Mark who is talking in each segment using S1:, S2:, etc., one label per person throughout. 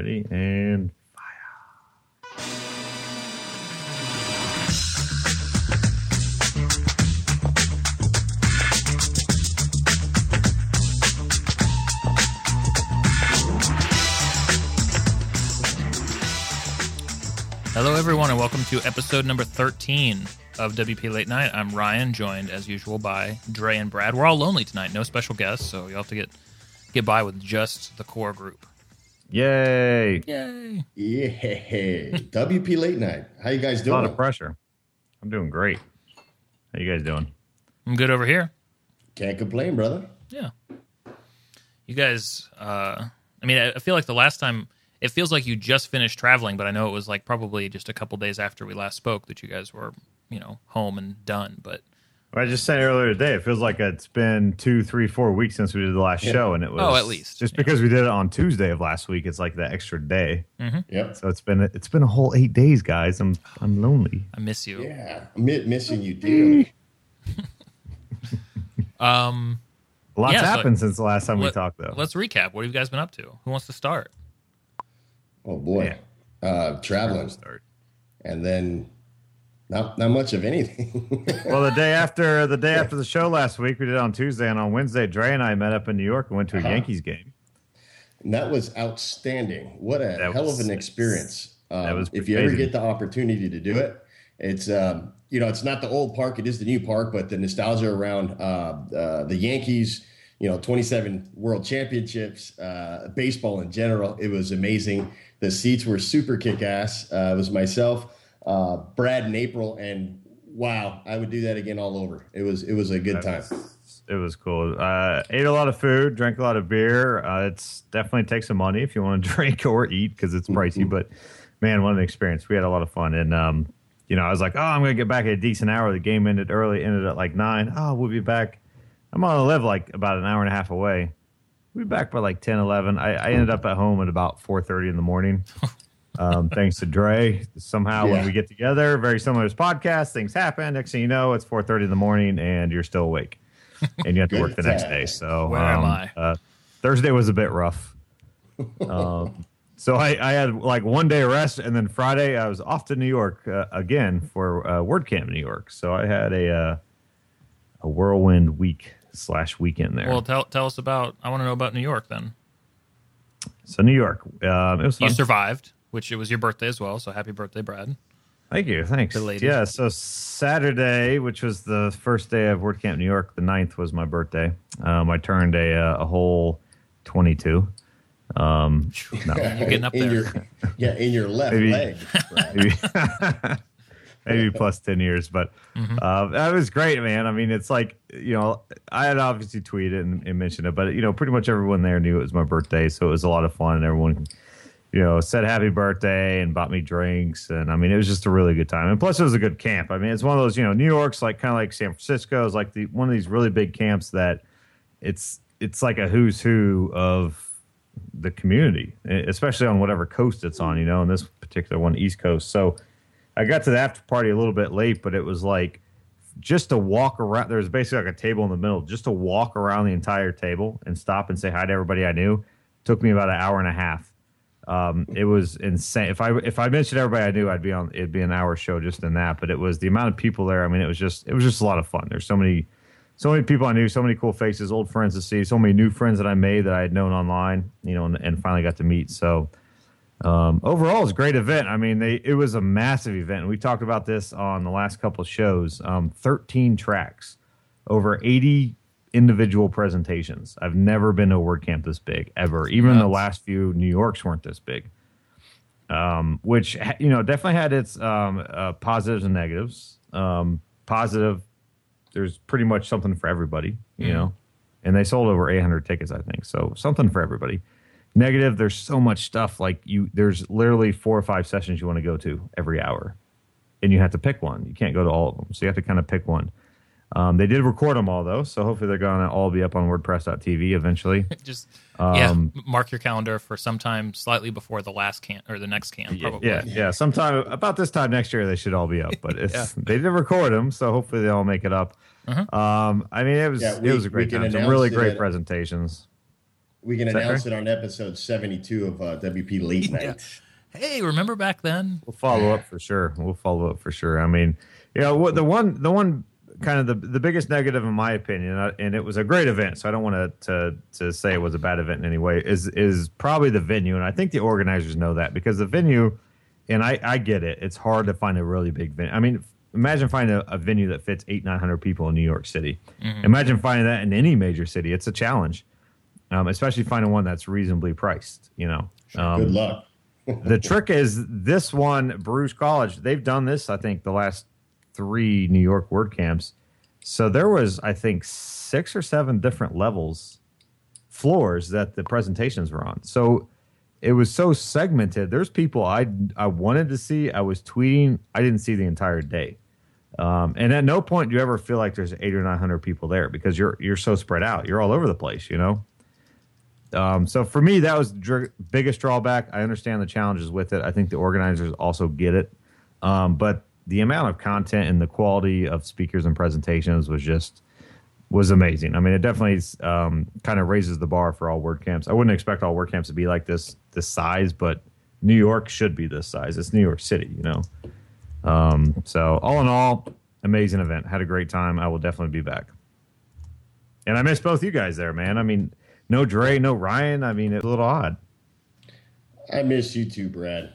S1: Ready and
S2: Hello, everyone, and welcome to episode number 13 of WP Late Night. I'm Ryan, joined as usual by Dre and Brad. We're all lonely tonight, no special guests, so you'll have to get by with just the core group.
S1: yay!
S2: Yay!
S3: Yeah, WP Late Night. How you guys doing?
S1: A lot of pressure. I'm doing great. How you guys doing?
S2: I'm good over here.
S3: Can't complain, brother.
S2: Yeah. You guys, I feel like the last time, it feels like you just finished traveling, but I know it was like probably just a couple days after we last spoke that you guys were, home and done, but...
S1: I just said earlier today, it feels like it's been 2, 3, 4 weeks since we did the last show, and it was
S2: at least
S1: just because we did it on Tuesday of last week. It's like the extra day.
S2: Mm-hmm.
S3: Yep.
S1: So it's been a whole 8 days, guys. I'm lonely.
S2: I miss you.
S3: Yeah, I'm missing you dearly.
S1: Lots happened since the last time we talked, though.
S2: Let's recap. What have you guys been up to? Who wants to start?
S3: Oh boy, traveling, and then not much of anything.
S1: Well, the day after the show last week, we did it on Tuesday, and on Wednesday, Dre and I met up in New York and went to a Yankees game.
S3: And that was outstanding. What a hell of an experience. If you
S1: crazy.
S3: ever get the opportunity to do it, it's it's not the old park, it is the new park, but the nostalgia around the Yankees, 27 world championships, baseball in general, it was amazing. The seats were super kick-ass. It was myself, Brad and April, and wow, I would do that again all over. It was a good time.
S1: It was cool. Ate a lot of food, drank a lot of beer. It's definitely takes some money if you want to drink or eat because it's pricey. But man, what an experience! We had a lot of fun, and I was like, I'm going to get back at a decent hour. The game ended early, ended at like 9. We'll be back. I'm on the live like about an hour and a half away. We'll be back by like 10, 11. I ended up at home at about 4:30 in the morning. Thanks to Dre. Somehow when we get together, very similar to this podcast, things happen. Next thing you know, it's 4:30 in the morning and you're still awake. And you have to work the next day. So
S2: where am I?
S1: Thursday was a bit rough. So I had like one day rest, and then Friday I was off to New York again for WordCamp in New York. So I had a whirlwind week/weekend there.
S2: Well, tell us about. I want to know about New York then.
S1: So New York, it was fun.
S2: You survived, which it was your birthday as well. So happy birthday, Brad!
S1: Thank you, thanks. Yeah, so Saturday, which was the first day of WordCamp New York, the 9th was my birthday. I turned a whole 22.
S2: No. You're getting up there.
S3: In your left leg. Right?
S1: Maybe plus 10 years, but that was great, man. I mean, it's like, I had obviously tweeted and mentioned it, but, pretty much everyone there knew it was my birthday, so it was a lot of fun. Everyone, said happy birthday and bought me drinks, and, I mean, it was just a really good time. And plus, it was a good camp. I mean, it's one of those, New York's like kind of like San Francisco is like one of these really big camps that it's like a who's who of the community, especially on whatever coast it's on, and this particular one, East Coast. So I got to the after party a little bit late, but it was like just to walk around. There was basically like a table in the middle, just to walk around the entire table and stop and say hi to everybody I knew. Took me about an hour and a half. It was insane. If I mentioned everybody I knew, it'd be an hour show just in that. But it was the amount of people there. I mean, it was just a lot of fun. There's so many people I knew, so many cool faces, old friends to see, so many new friends that I made that I had known online, and finally got to meet. So overall, it's a great event. I mean, it was a massive event. We talked about this on the last couple of shows. 13 tracks, over 80 individual presentations. I've never been to a WordCamp this big, ever. Even the last few New Yorks weren't this big. Which, definitely had its positives and negatives. Positive, there's pretty much something for everybody, and they sold over 800 tickets, I think. So something for everybody. Negative, there's so much stuff. Like there's literally 4 or 5 sessions you want to go to every hour, and you have to pick one. You can't go to all of them, so you have to kind of pick one. They did record them all though, so hopefully they're going to all be up on WordPress.tv eventually.
S2: Just mark your calendar for sometime slightly before the last camp or the next camp. Probably.
S1: Yeah. Sometime about this time next year they should all be up. But they did record them, so hopefully they all make it up. I mean, it was a great time. Some really great presentations.
S3: We can announce it on episode 72 of WP Late Night.
S2: Yeah. Hey, remember back then?
S1: We'll follow up for sure. I mean, the one kind of the biggest negative in my opinion, and it was a great event, so I don't want to say it was a bad event in any way, is probably the venue. And I think the organizers know that, because the venue, and I get it, it's hard to find a really big venue. I mean, imagine finding a venue that fits 800-900 people in New York City. Mm-hmm. Imagine finding that in any major city. It's a challenge, especially finding one that's reasonably priced.
S3: Good luck.
S1: The trick is this one, Bruce College, they've done this, I think, the last 3 New York WordCamps. So there was, I think, 6 or 7 different floors that the presentations were on. So it was so segmented. There's people I wanted to see. I was tweeting. I didn't see the entire day. And at no point do you ever feel like there's 800 or 900 people there, because you're so spread out. You're all over the place, So for me, that was the biggest drawback. I understand the challenges with it. I think the organizers also get it. But the amount of content and the quality of speakers and presentations was amazing. I mean, it definitely kind of raises the bar for all WordCamps. I wouldn't expect all WordCamps to be like this size, but New York should be this size. It's New York City, So all in all, amazing event. Had a great time. I will definitely be back. And I miss both you guys there, man. I mean, no Dre, no Ryan. I mean, it's a little odd.
S3: I miss you too, Brad.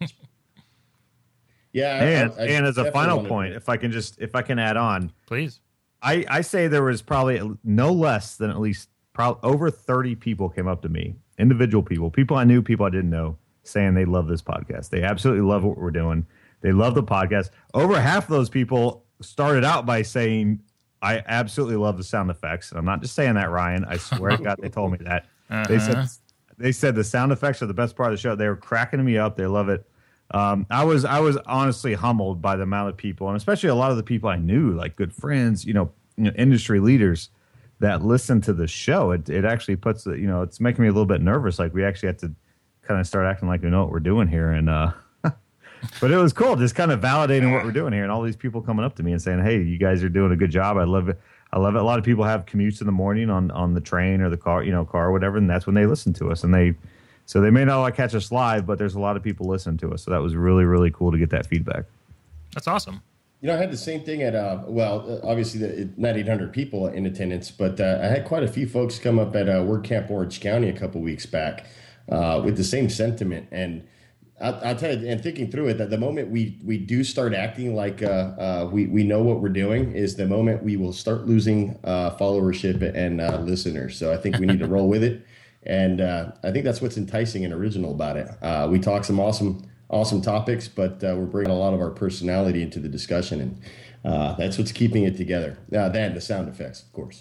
S3: Yeah.
S1: And as a final point, if I can add on,
S2: please.
S1: I say there was probably no less than at least over 30 people came up to me, individual people I knew, people I didn't know, saying they love this podcast. They absolutely love what we're doing. They love the podcast. Over half of those people started out by saying, I absolutely love the sound effects. And I'm not just saying that, Ryan. I swear to God, they told me that. Uh-huh. They said the sound effects are the best part of the show. They were cracking me up. They love it. I was honestly humbled by the amount of people, and especially a lot of the people I knew, like good friends, industry leaders that listen to the show. It actually puts it's making me a little bit nervous. Like we actually have to kind of start acting like we know what we're doing here. And but it was cool, just kind of validating what we're doing here, and all these people coming up to me and saying, "Hey, you guys are doing a good job. I love it. I love it." A lot of people have commutes in the morning on the train or the car, car or whatever, and that's when they listen to us. And they may not catch us live, but there's a lot of people listening to us. So that was really, really cool to get that feedback.
S2: That's awesome.
S3: I had the same thing at, obviously not 800 people in attendance, but I had quite a few folks come up at WordCamp Orange County a couple weeks back with the same sentiment. And I'll tell you, and thinking through it, that the moment we do start acting like we know what we're doing is the moment we will start losing followership and listeners. So I think we need to roll with it. And I think that's what's enticing and original about it. We talk some awesome topics, but we're bringing a lot of our personality into the discussion, and that's what's keeping it together. Then the sound effects, of course.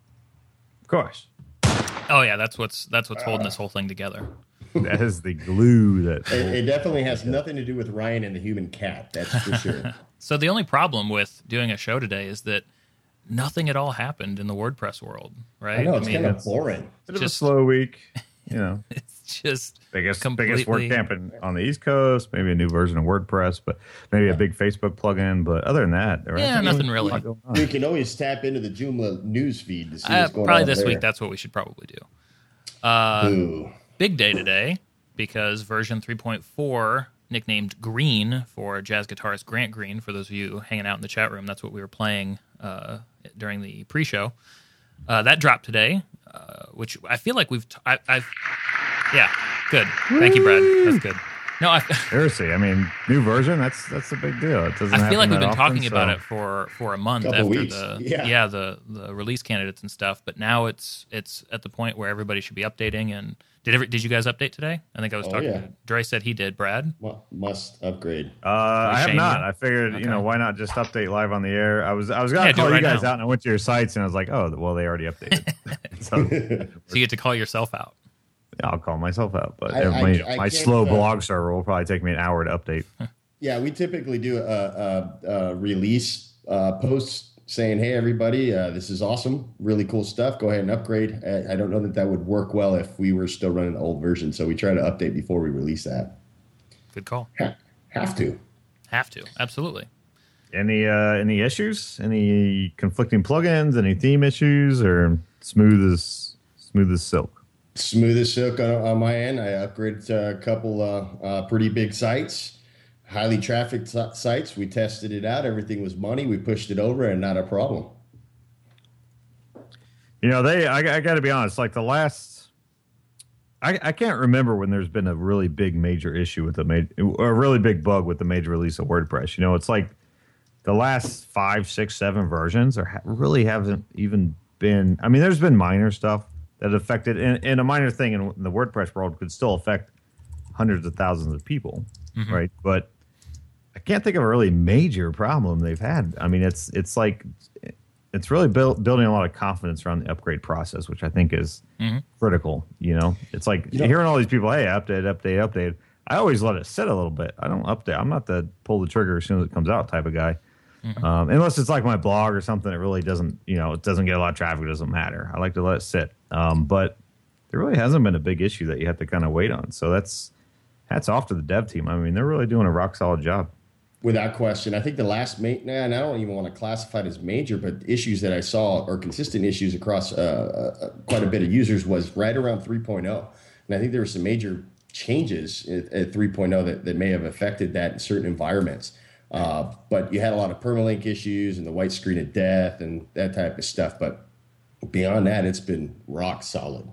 S2: Oh yeah, that's what's holding this whole thing together.
S1: That is the glue that
S3: it definitely has nothing to do with Ryan and the human cat. That's for sure.
S2: So the only problem with doing a show today is that nothing at all happened in the WordPress world, right?
S3: I know, it's kind of boring.
S1: Bit of a slow week,
S2: It's just
S1: biggest WordCamp on the East Coast, maybe a new version of WordPress, but maybe a big Facebook plugin. But other than that,
S2: nothing really.
S3: You can always tap into the Joomla news feed to see what's going on
S2: probably this
S3: there.
S2: week. That's what we should probably do. Big day today, because version 3.4, nicknamed Green for jazz guitarist Grant Green, for those of you hanging out in the chat room, that's what we were playing during the pre-show. That dropped today, which I feel like yeah, good. Thank you, Brad. That's good. No,
S1: seriously, I mean, new version, that's a big deal. It doesn't.
S2: I feel like we've been
S1: often,
S2: talking about it for a month after
S3: weeks.
S2: the release candidates and stuff, but now it's at the point where everybody should be updating. And did you guys update today? I think I was talking to Dre said he did. Brad?
S3: Must upgrade.
S1: I have not. I figured, why not just update live on the air? I was going to call you guys out, and I went to your sites, and I was like, oh, well, they already updated.
S2: So you get to call yourself out.
S1: Yeah, I'll call myself out, but my slow blog server will probably take me an hour to update.
S3: Yeah, we typically do a release post saying, "Hey, everybody, this is awesome, really cool stuff. Go ahead and upgrade." I don't know that would work well if we were still running the old version, so we try to update before we release that.
S2: Good call.
S3: Have to,
S2: absolutely.
S1: Any issues? Any conflicting plugins? Any theme issues? Or smooth as silk?
S3: Smooth as silk on my end. I upgraded to a couple pretty big sites, highly trafficked sites. We tested it out. Everything was money. We pushed it over and not a problem.
S1: You know, I got to be honest, like the last, I can't remember when there's been a really big major issue with a really big bug with the major release of WordPress. You know, it's like the last 5, 6, 7 versions really haven't even been, I mean, there's been minor stuff that affected, and a minor thing in the WordPress world could still affect hundreds of thousands of people, right? But I can't think of a really major problem they've had. I mean, it's like, it's really building a lot of confidence around the upgrade process, which I think is critical. You know, it's like hearing all these people, hey, update. I always let it sit a little bit. I don't update. I'm not the pull the trigger as soon as it comes out type of guy. Unless it's like my blog or something that really doesn't, you know, it doesn't get a lot of traffic, it doesn't matter. I like to let it sit. But there really hasn't been a big issue that you have to kind of wait on. So hats off to the dev team. I mean, they're really doing a rock solid job.
S3: Without question. I think the last, and I don't even want to classify it as major, but issues that I saw, or consistent issues across quite a bit of users, was right around 3.0. And I think there were some major changes at 3.0 that may have affected that in certain environments. But you had a lot of permalink issues and the white screen of death and that type of stuff. But beyond that, it's been rock solid.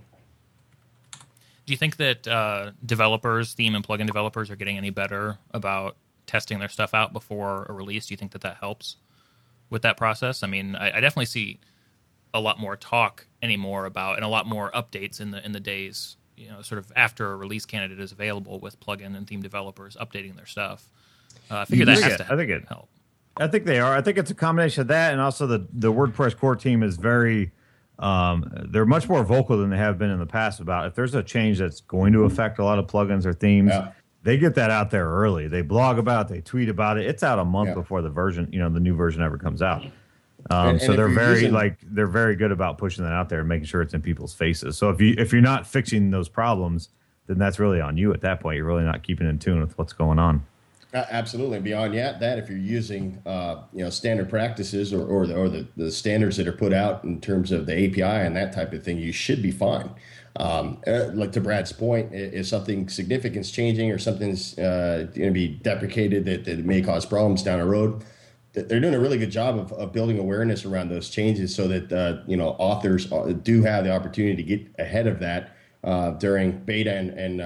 S2: Do you think that developers, theme and plugin developers, are getting any better about testing their stuff out before a release? Do you think that helps with that process? I mean, I definitely see a lot more talk anymore about, and a lot more updates in the days, you know, sort of after a release candidate is available, with plugin and theme developers updating their stuff. I figure that has to help.
S1: I think they are. I think it's a combination of that, and also the WordPress core team is very, they're much more vocal than they have been in the past about if there's a change that's going to affect a lot of plugins or themes. Yeah. They get that out there early. They blog about it. They tweet about it. It's out a month before the version, you know, the new version ever comes out. So they're they're very good about pushing that out there and making sure it's in people's faces. So if you're not fixing those problems, then that's really on you at that point. You're really not keeping in tune with what's going on.
S3: Absolutely. Beyond that, if you're using standard practices or the standards that are put out in terms of the API and that type of thing, you should be fine. Like to Brad's point, if something significant's changing or something's going to be deprecated that may cause problems down the road, they're doing a really good job of building awareness around those changes so that authors do have the opportunity to get ahead of that during beta and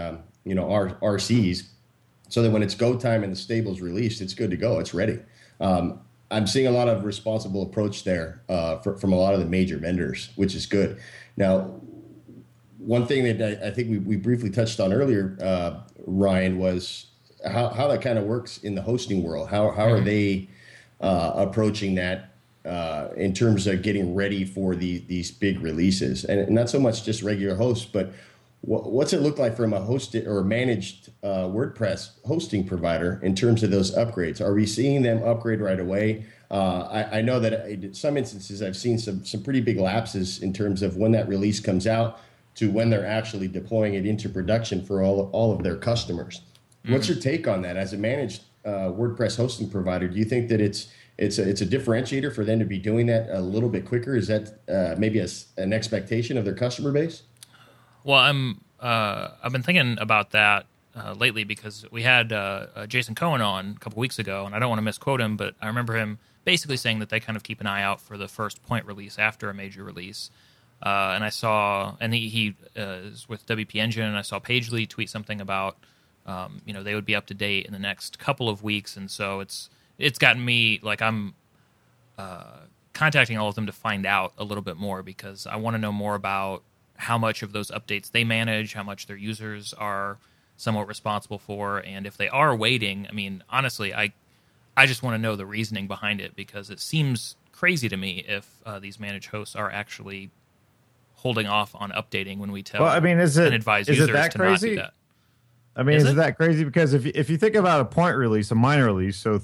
S3: RCs. So that when it's go time and the stable's released, it's good to go. It's ready. I'm seeing a lot of responsible approach there from a lot of the major vendors, which is good. Now, one thing that I think we briefly touched on earlier, Ryan, was how that kind of works in the hosting world. How are they approaching that in terms of getting ready for these big releases? And not so much just regular hosts, but what's it look like from a hosted or managed WordPress hosting provider in terms of those upgrades? Are we seeing them upgrade right away? I know that in some instances I've seen some pretty big lapses in terms of when that release comes out to when they're actually deploying it into production for all of their customers. Mm-hmm. What's your take on that as a managed WordPress hosting provider? Do you think that it's a differentiator for them to be doing that a little bit quicker? Is that maybe an expectation of their customer base?
S2: Well, I've been thinking about that lately because we had Jason Cohen on a couple weeks ago, and I don't want to misquote him, but I remember him basically saying that they kind of keep an eye out for the first point release after a major release. And I saw, and he is with WP Engine, and I saw Pagely tweet something about, they would be up to date in the next couple of weeks, and so it's gotten me, like, I'm contacting all of them to find out a little bit more because I want to know more about how much of those updates they manage, how much their users are somewhat responsible for, and if they are waiting, I mean, honestly, I just want to know the reasoning behind it because it seems crazy to me if these managed hosts are actually holding off on updating when we tell and advise users to not do that.
S1: I mean, is it that crazy? Because if you think about a point release, a minor release, so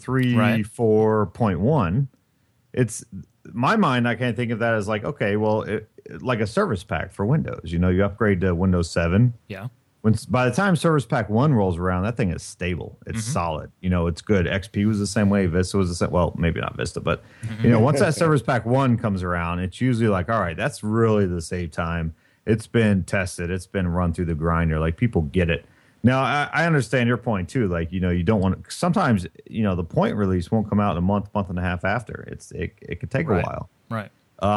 S1: 3.4.1, it's my mind. I can't think of that as like, okay, well, like a service pack for Windows. You upgrade to Windows 7.
S2: Yeah.
S1: By the time Service Pack 1 rolls around, that thing is stable. It's solid. It's good. XP was the same way. Vista was the same. Well, maybe not Vista, but once that Service Pack 1 comes around, it's usually like, all right, that's really the save time. It's been tested. It's been run through the grinder. Like, people get it. Now, I understand your point too. Like, you don't want to. Sometimes, the point release won't come out in a month and a half after. It could take a while.
S2: Right.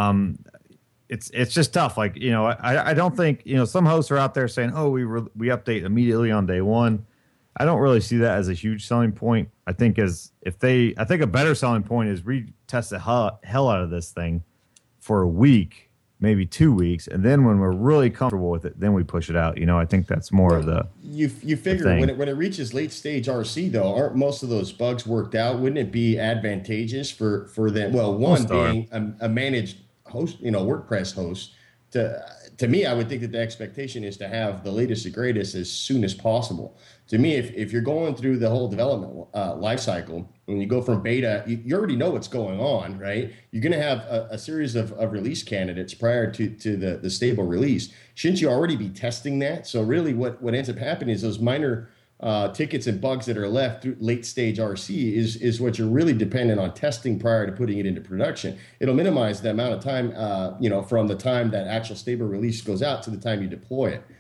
S1: It's just tough. Like, I don't think, some hosts are out there saying, oh, we update immediately on day one. I don't really see that as a huge selling point. I think a better selling point is retest the hell out of this thing for a week, maybe 2 weeks, and then when we're really comfortable with it, then we push it out. I think that's more of the
S3: you figure when it reaches late stage RC though, aren't most of those bugs worked out? Wouldn't it be advantageous for them? Well, one being a managed host, WordPress host. To me, I would think that the expectation is to have the latest and greatest as soon as possible. To me, if you're going through the whole development life cycle, when you go from beta, you already know what's going on, right? You're going to have a series of release candidates prior to the stable release. Shouldn't you already be testing that? So really what ends up happening is those minor tickets and bugs that are left through late stage RC is what you're really dependent on testing prior to putting it into production. It'll minimize the amount of time, from the time that actual stable release goes out to the time you deploy it.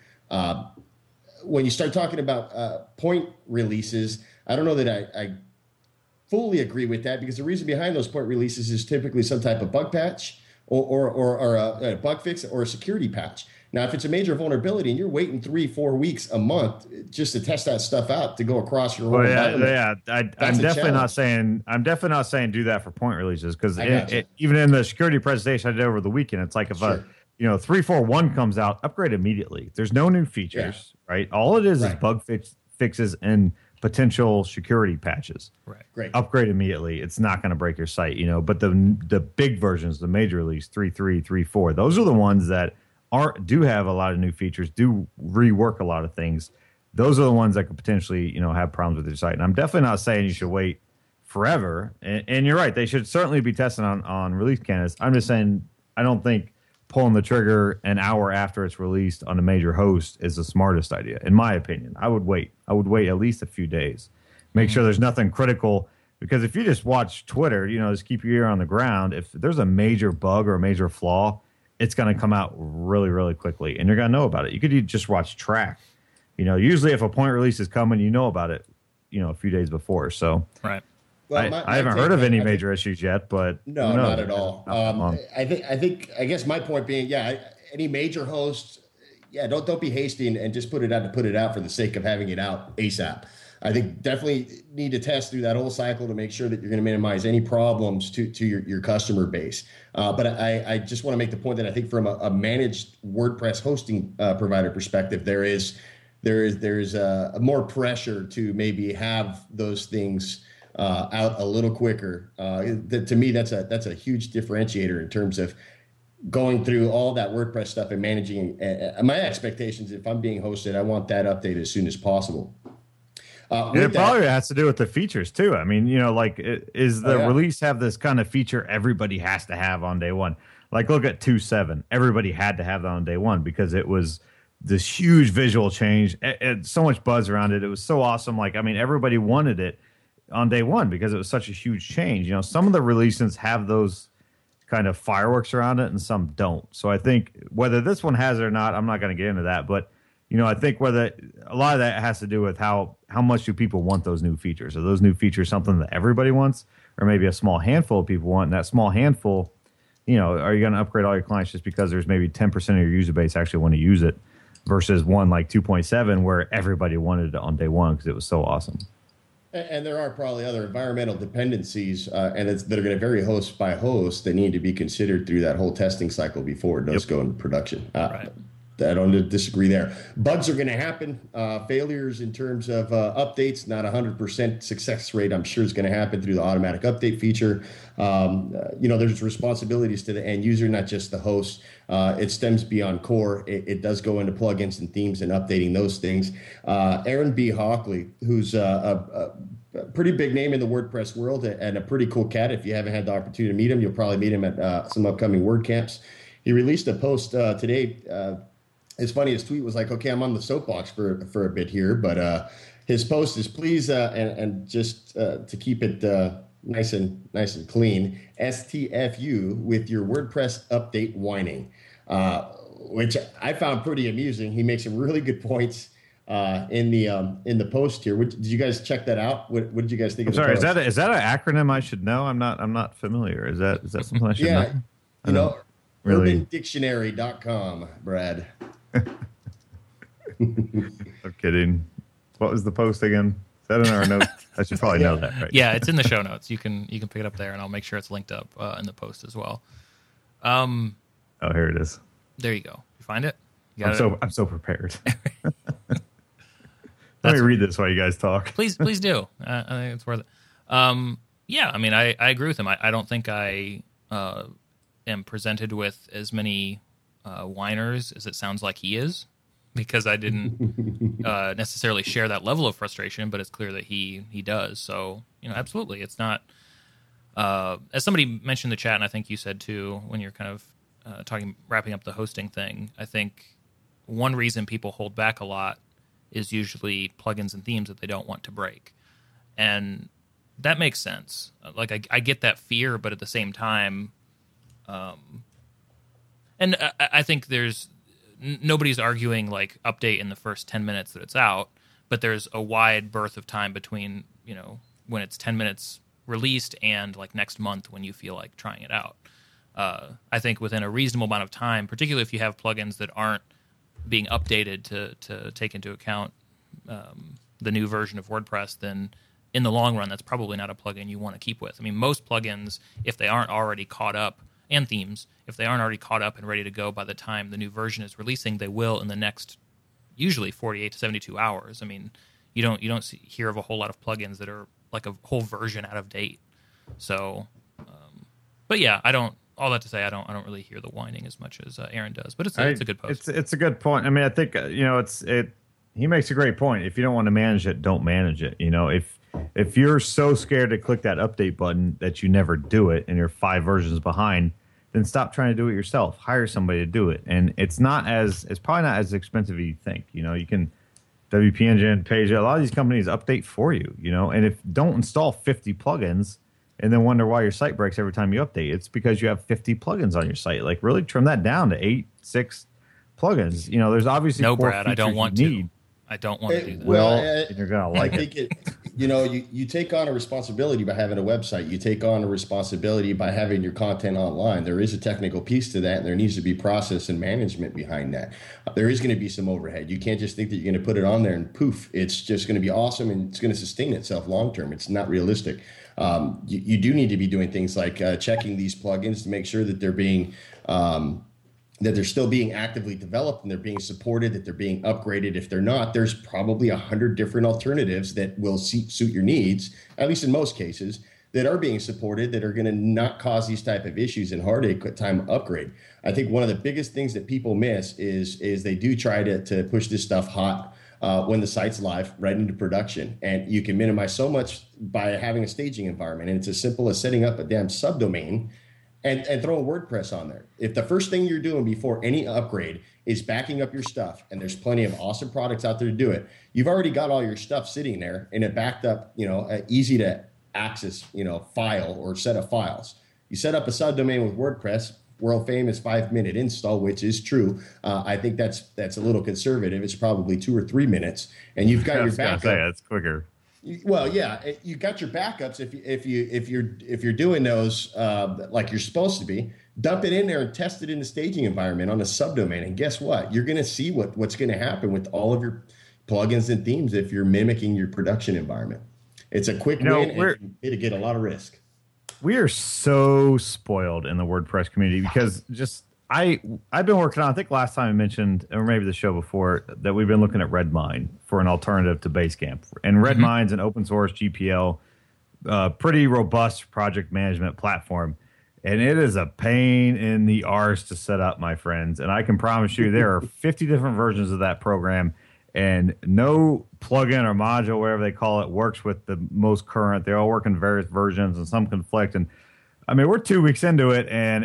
S3: When you start talking about point releases, I don't know that I fully agree with that, because the reason behind those point releases is typically some type of bug patch or a bug fix or a security patch. Now, if it's a major vulnerability and you're waiting 3-4 weeks, a month just to test that stuff out to go across your whole environment,
S1: I'm definitely not saying do that for point releases, because even in the security presentation I did over the weekend, it's like if 3.4.1 comes out, upgrade immediately. There's no new features, right? All it is bug fixes and potential security patches.
S2: Right.
S3: Great.
S1: Upgrade immediately. It's not going to break your site, But the big versions, the major release 3.3, 3.4, those are the ones that do have a lot of new features, do rework a lot of things. Those are the ones that could potentially, have problems with your site. And I'm definitely not saying you should wait forever. And you're right, they should certainly be testing on release candidates. I'm just saying I don't think pulling the trigger an hour after it's released on a major host is the smartest idea, in my opinion. I would wait at least a few days. Make sure there's nothing critical, because if you just watch Twitter, just keep your ear on the ground. If there's a major bug or a major flaw, it's going to come out really, really quickly, and you're going to know about it. You could just watch Track. Usually if a point release is coming, you know about it, a few days before. So
S2: right.
S3: Well,
S1: I haven't heard of any major issues yet, but
S3: no, not at all. I guess my point being, any major host, don't be hasty and just put it out for the sake of having it out ASAP. I think definitely need to test through that whole cycle to make sure that you're going to minimize any problems to your customer base. But I just want to make the point that I think from a managed WordPress hosting provider perspective, there is more pressure to maybe have those things out a little quicker. To me, that's a huge differentiator in terms of going through all that WordPress stuff and managing. My expectations, if I'm being hosted, I want that update as soon as possible.
S1: It probably has to do with the features too. I mean, is the release have this kind of feature everybody has to have on day one? Like, look at 2.7. Everybody had to have that on day one because it was this huge visual change. So much buzz around it. It was so awesome. Like, I mean, everybody wanted it on day one because it was such a huge change. Some of the releases have those kind of fireworks around it and some don't. So I think whether this one has it or not, I'm not going to get into that. But, I think whether a lot of that has to do with how much do people want those new features? Are those new features something that everybody wants, or maybe a small handful of people want? And that small handful, are you going to upgrade all your clients just because there's maybe 10% of your user base actually want to use it versus one like 2.7 where everybody wanted it on day one because it was so awesome?
S3: And there are probably other environmental dependencies, that are going to vary host by host that need to be considered through that whole testing cycle before it does go into production.
S2: Right.
S3: I don't disagree there. Bugs are going to happen. Failures in terms of updates, not 100% success rate, I'm sure is going to happen through the automatic update feature. There's responsibilities to the end user, not just the host. It stems beyond core. It does go into plugins and themes and updating those things. Aaron B. Hockley, who's a pretty big name in the WordPress world and a pretty cool cat. If you haven't had the opportunity to meet him, you'll probably meet him at some upcoming WordCamps. He released a post today. It's funny, his tweet was like, okay, I'm on the soapbox for a bit here, but his post is please, and just to keep it nice and clean, STFU with your WordPress update whining. which I found pretty amusing. He makes some really good points in the post here. Did you guys check that out? What did you guys think?
S1: I'm sorry, is that an acronym I should know? I'm not familiar. Is that something I should know?
S3: Yeah,
S1: really.
S3: UrbanDictionary.com, Brad.
S1: I'm kidding. What was the post again? Is that in our notes? I should probably know that, right?
S2: Yeah, it's in the show notes. You can pick it up there, and I'll make sure it's linked up in the post as well.
S1: Oh, here it is.
S2: There you go. You find it?
S1: I'm so prepared. Let me read this while you guys talk.
S2: Please do. I think it's worth it. Yeah, I mean, I agree with him. I don't think I am presented with as many whiners as it sounds like he is, because I didn't necessarily share that level of frustration, but it's clear that he does. So, absolutely. It's not, as somebody mentioned in the chat, and I think you said too, when you're kind of wrapping up the hosting thing, I think one reason people hold back a lot is usually plugins and themes that they don't want to break. And that makes sense. Like, I get that fear, but at the same time, and I think nobody's arguing like update in the first 10 minutes that it's out, but there's a wide berth of time between, when it's 10 minutes released and like next month when you feel like trying it out. I think within a reasonable amount of time, particularly if you have plugins that aren't being updated to take into account the new version of WordPress, then in the long run, that's probably not a plugin you want to keep with. I mean, most plugins, if they aren't already caught up, and themes, if they aren't already caught up and ready to go by the time the new version is releasing, they will in the next, usually 48 to 72 hours. I mean, you don't hear of a whole lot of plugins that are like a whole version out of date. So, but yeah, all that to say, I don't really hear the whining as much as Aaron does, but it's a good post.
S1: It's a good point. I mean, I think, he makes a great point. If you don't want to manage it, don't manage it. If you're so scared to click that update button that you never do it and you're 5 versions behind, then stop trying to do it yourself. Hire somebody to do it. And it's probably not as expensive as you think. You can WP Engine, Page, a lot of these companies update for you, and don't install 50 plugins and then wonder why your site breaks every time you update. It's because you have 50 plugins on your site. Like, really trim that down to 6 plugins. There's obviously
S2: no, Brad, I don't want to. I don't want to do that.
S1: Well, you're going to like it.
S3: You take on a responsibility by having a website. You take on a responsibility by having your content online. There is a technical piece to that, and there needs to be process and management behind that. There is going to be some overhead. You can't just think that you're going to put it on there and poof, it's just going to be awesome and it's going to sustain itself long term. It's not realistic. You do need to be doing things like checking these plugins to make sure that they're being that they're still being actively developed and they're being supported, that they're being upgraded. If they're not, there's probably 100 different alternatives that will suit your needs, at least in most cases, that are being supported, that are going to not cause these type of issues and heartache at time of upgrade. I think one of the biggest things that people miss is they do try to push this stuff hot when the site's live, right into production. And you can minimize so much by having a staging environment. And it's as simple as setting up a damn subdomain and throw a WordPress on there. If the first thing you're doing before any upgrade is backing up your stuff, and there's plenty of awesome products out there to do it, you've already got all your stuff sitting there in a backed up, easy to access, file or set of files. You set up a subdomain with WordPress, world famous 5-minute install, which is true. I think that's a little conservative. It's probably 2 or 3 minutes, and you've got your backup.
S1: That's quicker.
S3: Well, yeah, you got your backups if you're doing those like you're supposed to be. Dump it in there and test it in the staging environment on a subdomain, and guess what? You're going to see what's going to happen with all of your plugins and themes if you're mimicking your production environment. It's a quick win, and you mitigate a lot of risk.
S1: We are so spoiled in the WordPress community because I've been working on, I think last time I mentioned, or maybe the show before, that we've been looking at Redmine for an alternative to Basecamp. And Redmine's an open source GPL, pretty robust project management platform. And it is a pain in the arse to set up, my friends. And I can promise you there are 50 different versions of that program, and no plugin or module, whatever they call it, works with the most current. They all work in various versions, and some conflict. And I mean, we're 2 weeks into it, and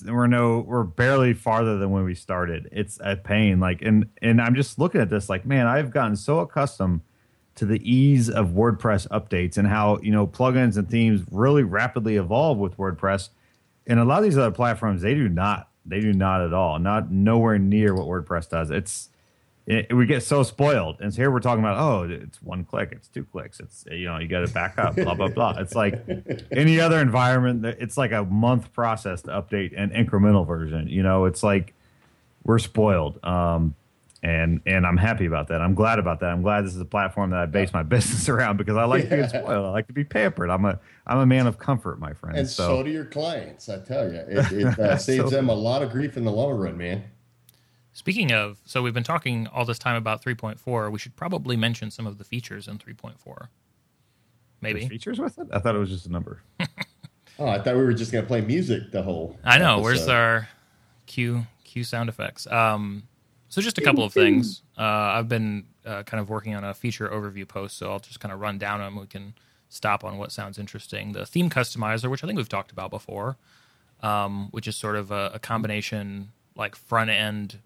S1: we're barely farther than when we started. It's a pain. And I'm just looking at this like, man, I've gotten so accustomed to the ease of WordPress updates and how, plugins and themes really rapidly evolve with WordPress. And a lot of these other platforms, they do not. They do not at all. Not nowhere near what WordPress does. We get so spoiled. And so here we're talking about, oh, it's 1 click, it's 2 clicks, it's, you got to back up, blah, blah, blah. It's like any other environment, it's like a month process to update an incremental version. It's like we're spoiled. And I'm happy about that. I'm glad about that. I'm glad this is a platform that I base my business around because I like to get spoiled. I like to be pampered. I'm a man of comfort, my friend.
S3: And so do your clients, I tell you. It saves them a lot of grief in the long run, man.
S2: Speaking of, so we've been talking all this time about 3.4. We should probably mention some of the features in 3.4. Maybe.
S1: There's features with it? I thought it was just a number.
S3: Oh, I thought we were just going to play music the whole
S2: I know.
S3: episode.
S2: Where's our cue sound effects? So just a couple of things. I've been kind of working on a feature overview post, so I'll just kind of run down them. We can stop on what sounds interesting. The theme customizer, which I think we've talked about before, which is sort of a combination like front-end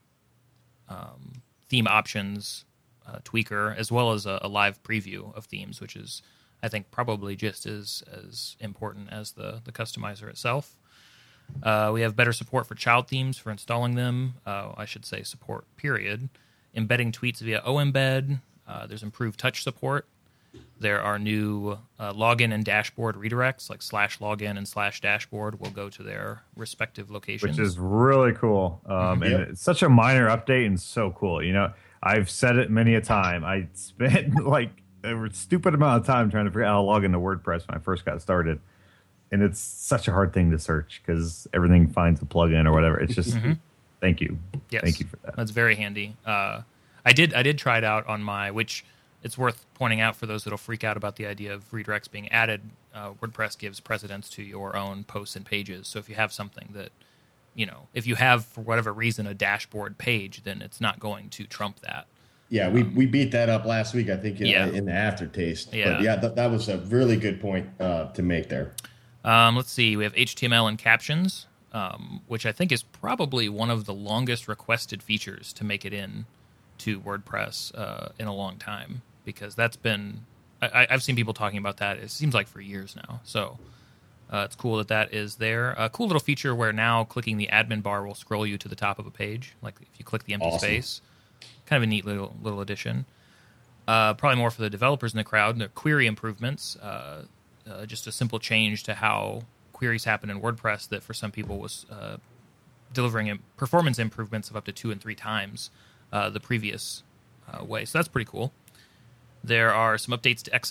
S2: theme options tweaker, as well as a live preview of themes, which is, I think, probably just as important as the customizer itself. We have better support for child themes for installing them. I should say support, period. Embedding tweets via OEmbed. There's improved touch support. There are new login and dashboard redirects, like /login and /dashboard will go to their respective locations.
S1: Which is really cool. And it's such a minor update and so cool. I've said it many a time. I spent like a stupid amount of time trying to figure out how to log into WordPress when I first got started. And it's such a hard thing to search because everything finds a plugin or whatever. It's just, thank you.
S2: Yes.
S1: Thank you for that.
S2: That's very handy. I did try it out on which it's worth pointing out for those that'll freak out about the idea of redirects being added. WordPress gives precedence to your own posts and pages. So if you have something that, if you have, for whatever reason, a dashboard page, then it's not going to trump that.
S3: Yeah, we beat that up last week, I think, in the aftertaste.
S2: Yeah.
S3: But yeah, that was a really good point to make there.
S2: Let's see. We have HTML and captions, which I think is probably one of the longest requested features to make it in to WordPress in a long time, because that's been I've seen people talking about that. It seems like for years now. So it's cool that is there. A cool little feature where now clicking the admin bar will scroll you to the top of a page. Like if you click the empty space, kind of a neat little addition. Probably more for the developers in the crowd. The query improvements. Just a simple change to how queries happen in WordPress that for some people was delivering performance improvements of up to 2 and 3 times the previous way. So that's pretty cool. There are some updates to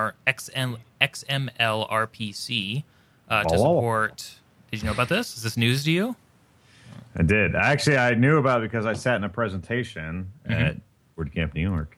S2: XML RPC to support. Did you know about this? Is this news to you?
S1: I did. Actually, I knew about it because I sat in a presentation at WordCamp New York.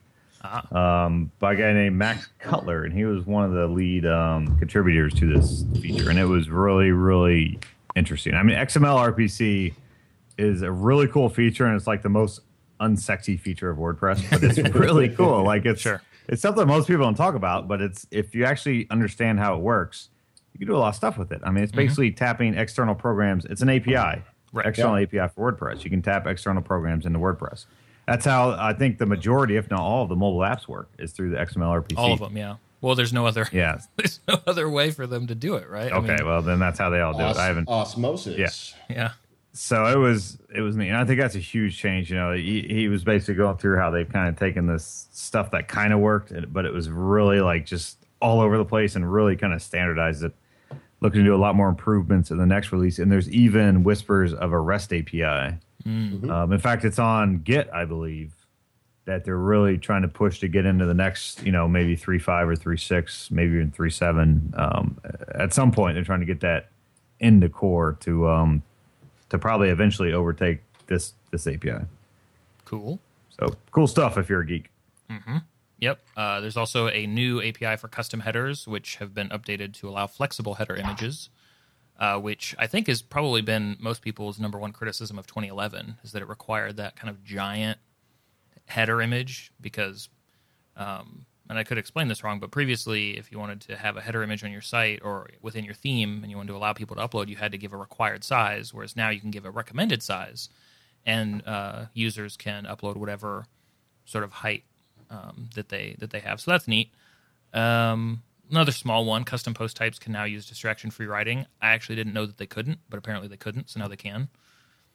S1: By a guy named Max Cutler, and he was one of the lead contributors to this feature, and it was really, really interesting. I mean, XML RPC is a really cool feature, and it's like the most unsexy feature of WordPress, but it's really cool. Like it's something most people don't talk about, but it's if you actually understand how it works, you can do a lot of stuff with it. I mean, it's basically tapping external programs. It's an API, external API for WordPress. You can tap external programs into WordPress. That's how I think the majority, if not all, of the mobile apps work, is through the XML RPC.
S2: All of them, yeah. Well, there's no other.
S1: Yeah.
S2: There's no other way for them to do it, right?
S1: Okay, well then that's how they all do it. I haven't
S3: osmosis.
S2: Yeah.
S1: So it was neat. And I think that's a huge change. He was basically going through how they've kind of taken this stuff that kind of worked, but it was really like just all over the place and really kind of standardized it. Looking to do a lot more improvements in the next release, and there's even whispers of a REST API. In fact, it's on Git, I believe, that they're really trying to push to get into the next, maybe 3.5 or 3.6, maybe even 3.7. At some point, they're trying to get that into core to probably eventually overtake this API.
S2: Cool.
S1: So cool stuff if you're a geek.
S2: Yep. There's also a new API for custom headers, which have been updated to allow flexible header images, which I think has probably been most people's number one criticism of 2011, is that it required that kind of giant header image because, and I could explain this wrong, but previously if you wanted to have a header image on your site or within your theme and you wanted to allow people to upload, you had to give a required size, whereas now you can give a recommended size and users can upload whatever sort of height that they have. So that's neat. Another small one, custom post types can now use distraction-free writing. I actually didn't know that they couldn't, but apparently they couldn't, so now they can.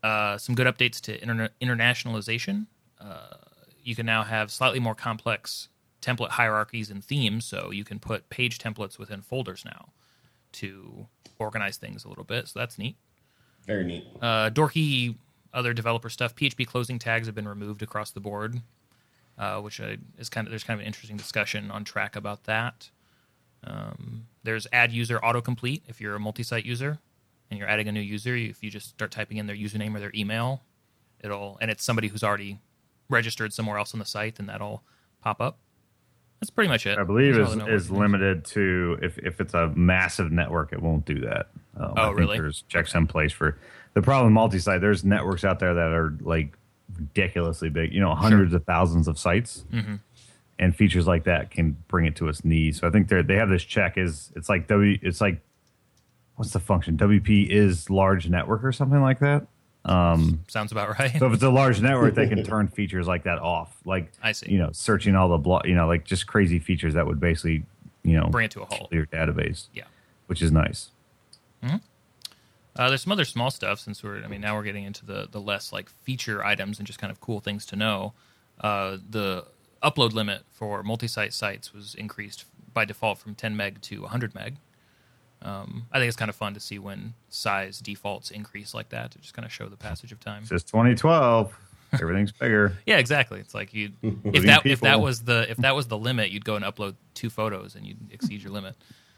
S2: Some good updates to internationalization. You can now have slightly more complex template hierarchies and themes, so you can put page templates within folders now to organize things a little bit. So that's neat.
S3: Very neat.
S2: Dorky other developer stuff. PHP closing tags have been removed across the board, which there's kind of an interesting discussion on track about that. There's add user autocomplete if you're a multi-site user and you're adding a new user. If you just start typing in their username or their email, and it's somebody who's already registered somewhere else on the site, then that'll pop up. That's pretty much it.
S1: I believe is limited to if it's a massive network, it won't do that. I think
S2: really?
S1: There's checks in place for the problem. Multi-site. There's networks out there that are like ridiculously big. Hundreds of thousands of sites, and features like that can bring it to its knees. So I think they have this check. It's like what's the function? WP is large network or something like that.
S2: Sounds about right.
S1: So if it's a large network, they can turn features like that off. Like,
S2: I see.
S1: Searching all the like just crazy features that would basically,
S2: bring it to a halt.
S1: Your database.
S2: Yeah.
S1: Which is nice.
S2: Mm-hmm. There's some other small stuff since now we're getting into the less like feature items and just kind of cool things to know. The upload limit for multi-site sites was increased by default from 10 meg to 100 meg. I think it's kind of fun to see when size defaults increase like that to just kind of show the passage of time.
S1: It's just 2012. Everything's bigger.
S2: Yeah, exactly. It's like if that was the limit, you'd go and upload 2 photos and you'd exceed your limit.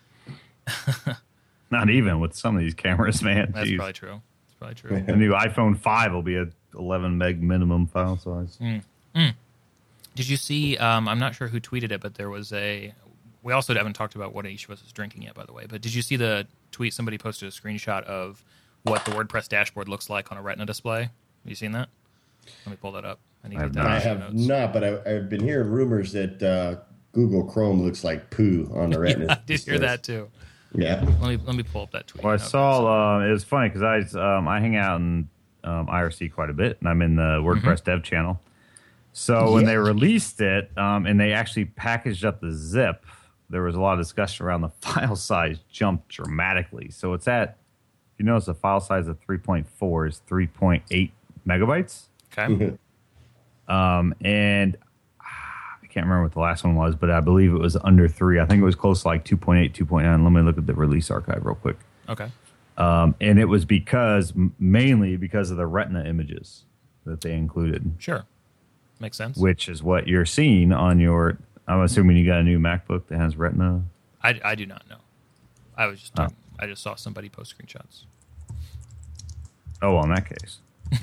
S1: Not even with some of these cameras, man.
S2: That's
S1: Jeez.
S2: probably true. It's probably true.
S1: The new iPhone 5 will be a 11 meg minimum file size.
S2: Did you see? I'm not sure who tweeted it, but there was we also haven't talked about what each of us is drinking yet, by the way. But did you see the tweet? Somebody posted a screenshot of what the WordPress dashboard looks like on a Retina display. Have you seen that? Let me pull that up.
S3: I have not, but I've been hearing rumors that Google Chrome looks like poo on the Retina.
S2: I did hear that too.
S3: Yeah.
S2: Let me pull up that tweet.
S1: Well, I saw it was funny because I hang out in IRC quite a bit, and I'm in the WordPress dev channel. So when they released it, and they actually packaged up the zip, there was a lot of discussion around the file size jumped dramatically. So it's you notice the file size of 3.4 is 3.8 megabytes.
S2: Okay.
S1: And I can't remember what the last one was, but I believe it was under 3. I think it was close to like 2.8, 2.9. Let me look at the release archive real quick.
S2: Okay.
S1: And it was mainly because of the Retina images that they included.
S2: Sure. Makes sense.
S1: Which is what you're seeing on your... I'm assuming you got a new MacBook that has Retina.
S2: I do not know. I was just talking, I just saw somebody post screenshots.
S1: Oh, well, in that case.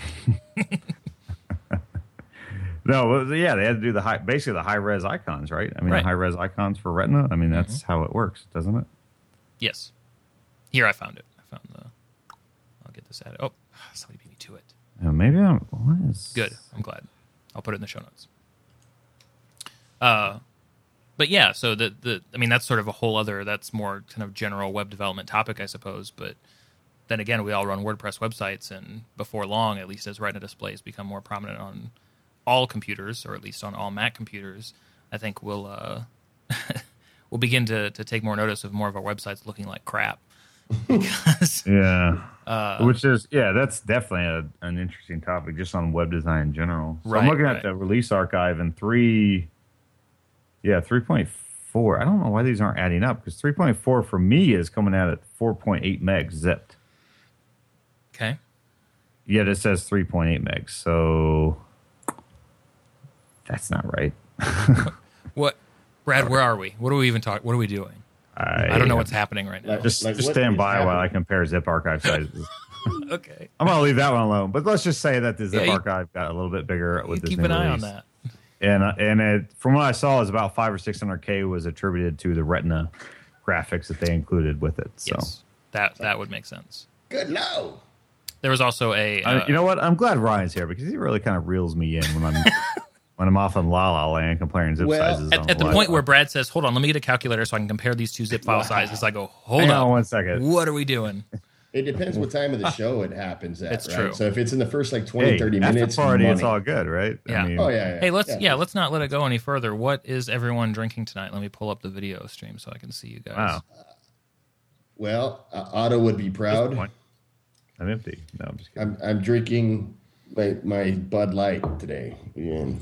S1: No, they had to do the high res icons, right? I mean, the high res icons for Retina. I mean, that's how it works, doesn't it?
S2: Yes. Here, I found it. I'll get this added. Oh, somebody beat me to it.
S1: Maybe what is...
S2: Good. I'm glad. I'll put it in the show notes. But yeah, so that's sort of a whole other, that's more kind of general web development topic, I suppose. But then again, we all run WordPress websites, and before long, at least as Retina displays become more prominent on all computers, or at least on all Mac computers, I think we'll begin to take more notice of more of our websites looking like crap. Because,
S1: which is that's definitely an interesting topic just on web design in general. So I'm looking at the release archive and 3.4. I don't know why these aren't adding up, because 3.4 for me is coming out at 4.8 megs zipped.
S2: Okay.
S1: Yet it says 3.8 megs, so that's not right.
S2: What, Brad? Where are we? What are we even talking? What are we doing? I don't know what's happening right now.
S1: Just stand by while I compare zip archive sizes.
S2: Okay.
S1: I'm going to leave that one alone. But let's just say that the zip archive got a little bit bigger with this new
S2: keep an eye
S1: release.
S2: on that.
S1: And from what I saw, is about 500 or 600K was attributed to the Retina graphics that they included with it. So
S2: yes, that would make sense.
S3: Good no.
S2: There was also a...
S1: you know what? I'm glad Ryan's here, because he really kind of reels me in when I'm when I'm off on La La Land comparing zip sizes.
S2: At the point where Brad says, hold on, let me get a calculator so I can compare these two zip file sizes, I go, hold on
S1: 1 second.
S2: What are we doing?
S3: It depends what time of the show it happens at.
S2: It's
S3: right?
S2: true.
S3: So if it's in the first 20, 30 minutes,
S1: after party,
S3: money.
S1: it's all good, right?
S2: Yeah.
S1: I mean,
S2: Hey, let's not let it go any further. What is everyone drinking tonight? Let me pull up the video stream so I can see you guys.
S1: Wow.
S3: Well, Otto would be proud.
S1: an empty. No, I'm just kidding.
S3: I'm drinking my Bud Light today. Yeah.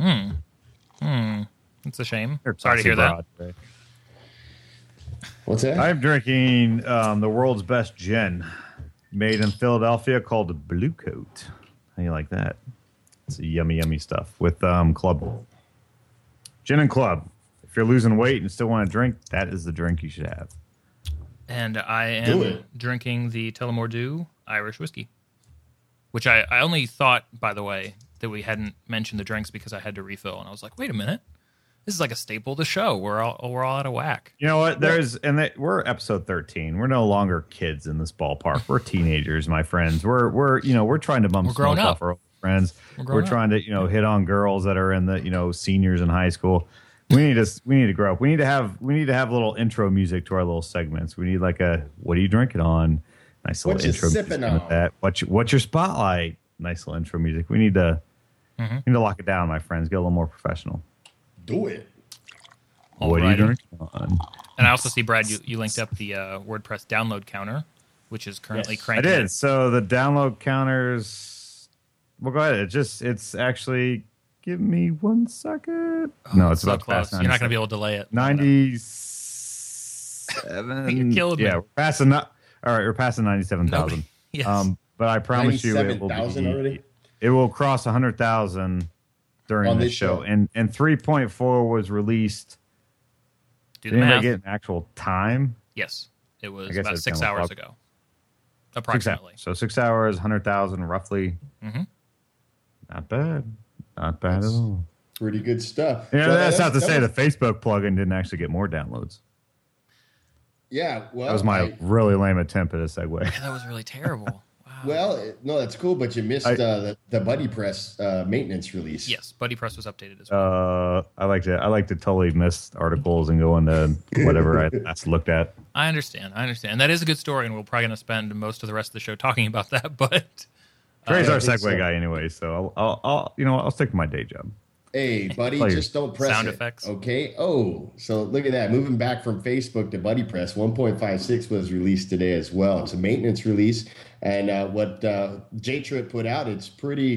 S2: It's a shame.
S1: They're
S2: Sorry to hear that.
S1: broad today.
S3: What's that?
S1: I'm drinking the world's best gin, made in Philadelphia, called Blue Coat. How do you like that? It's yummy, yummy stuff with Club. Gin and Club. If you're losing weight and still want to drink, that is the drink you should have.
S2: And I am drinking the Tullamore Dew Irish whiskey, which I only thought, by the way, that we hadn't mentioned the drinks because I had to refill. And I was like, wait a minute. This is like a staple of the show. We're all out of whack.
S1: You know what? We're episode 13. We're no longer kids in this ballpark. We're teenagers, my friends. We're trying to bum smoke off our old friends. We're trying to hit on girls that are in the seniors in high school. We need to grow up. We need to have a little intro music to our little segments. We need like a what are you drinking on? Nice little intro music with that. What's your spotlight? Nice little intro music. We need to lock it down, my friends. Get a little more professional.
S3: Do it.
S1: What are you drinking on?
S2: And I also see, Brad, you linked up the WordPress download counter, which is currently cranking.
S1: I did. So the download counters. Well, go ahead. It's actually. Give me 1 second. No, it's about
S2: close. You're not going to be able to delay it.
S1: 97.
S2: You're killing me.
S1: Yeah, we're passing. All right, we're passing 97,000.
S2: Yes.
S1: But I promise you, it will
S3: already.
S1: It will cross 100,000 during this show. And 3.4 was released.
S2: Do
S1: Did anybody get an actual time?
S2: Yes, it was about 6 hours ago, approximately.
S1: 6 hours. So 6 hours, 100,000 roughly.
S2: Mm-hmm.
S1: Not bad. Not bad at all.
S3: Pretty good stuff.
S1: Yeah, that's not to say the Facebook plugin didn't actually get more downloads.
S3: Yeah, well,
S1: that was my really lame attempt at a segue.
S2: Yeah, that was really terrible. Wow.
S3: Well, no, that's cool, but you missed the BuddyPress maintenance release.
S2: Yes, BuddyPress was updated as well.
S1: I like to totally miss articles and go into whatever I last looked at.
S2: I understand. That is a good story, and we're probably going to spend most of the rest of the show talking about that. But
S1: Trey's our segue guy anyway, so I'll stick to my day job.
S3: Hey, buddy, just don't press
S2: sound
S3: it.
S2: Effects.
S3: Okay. Oh, so look at that. Moving back from Facebook to BuddyPress, 1.56 was released today as well. It's a maintenance release, and what JTrip put out, it's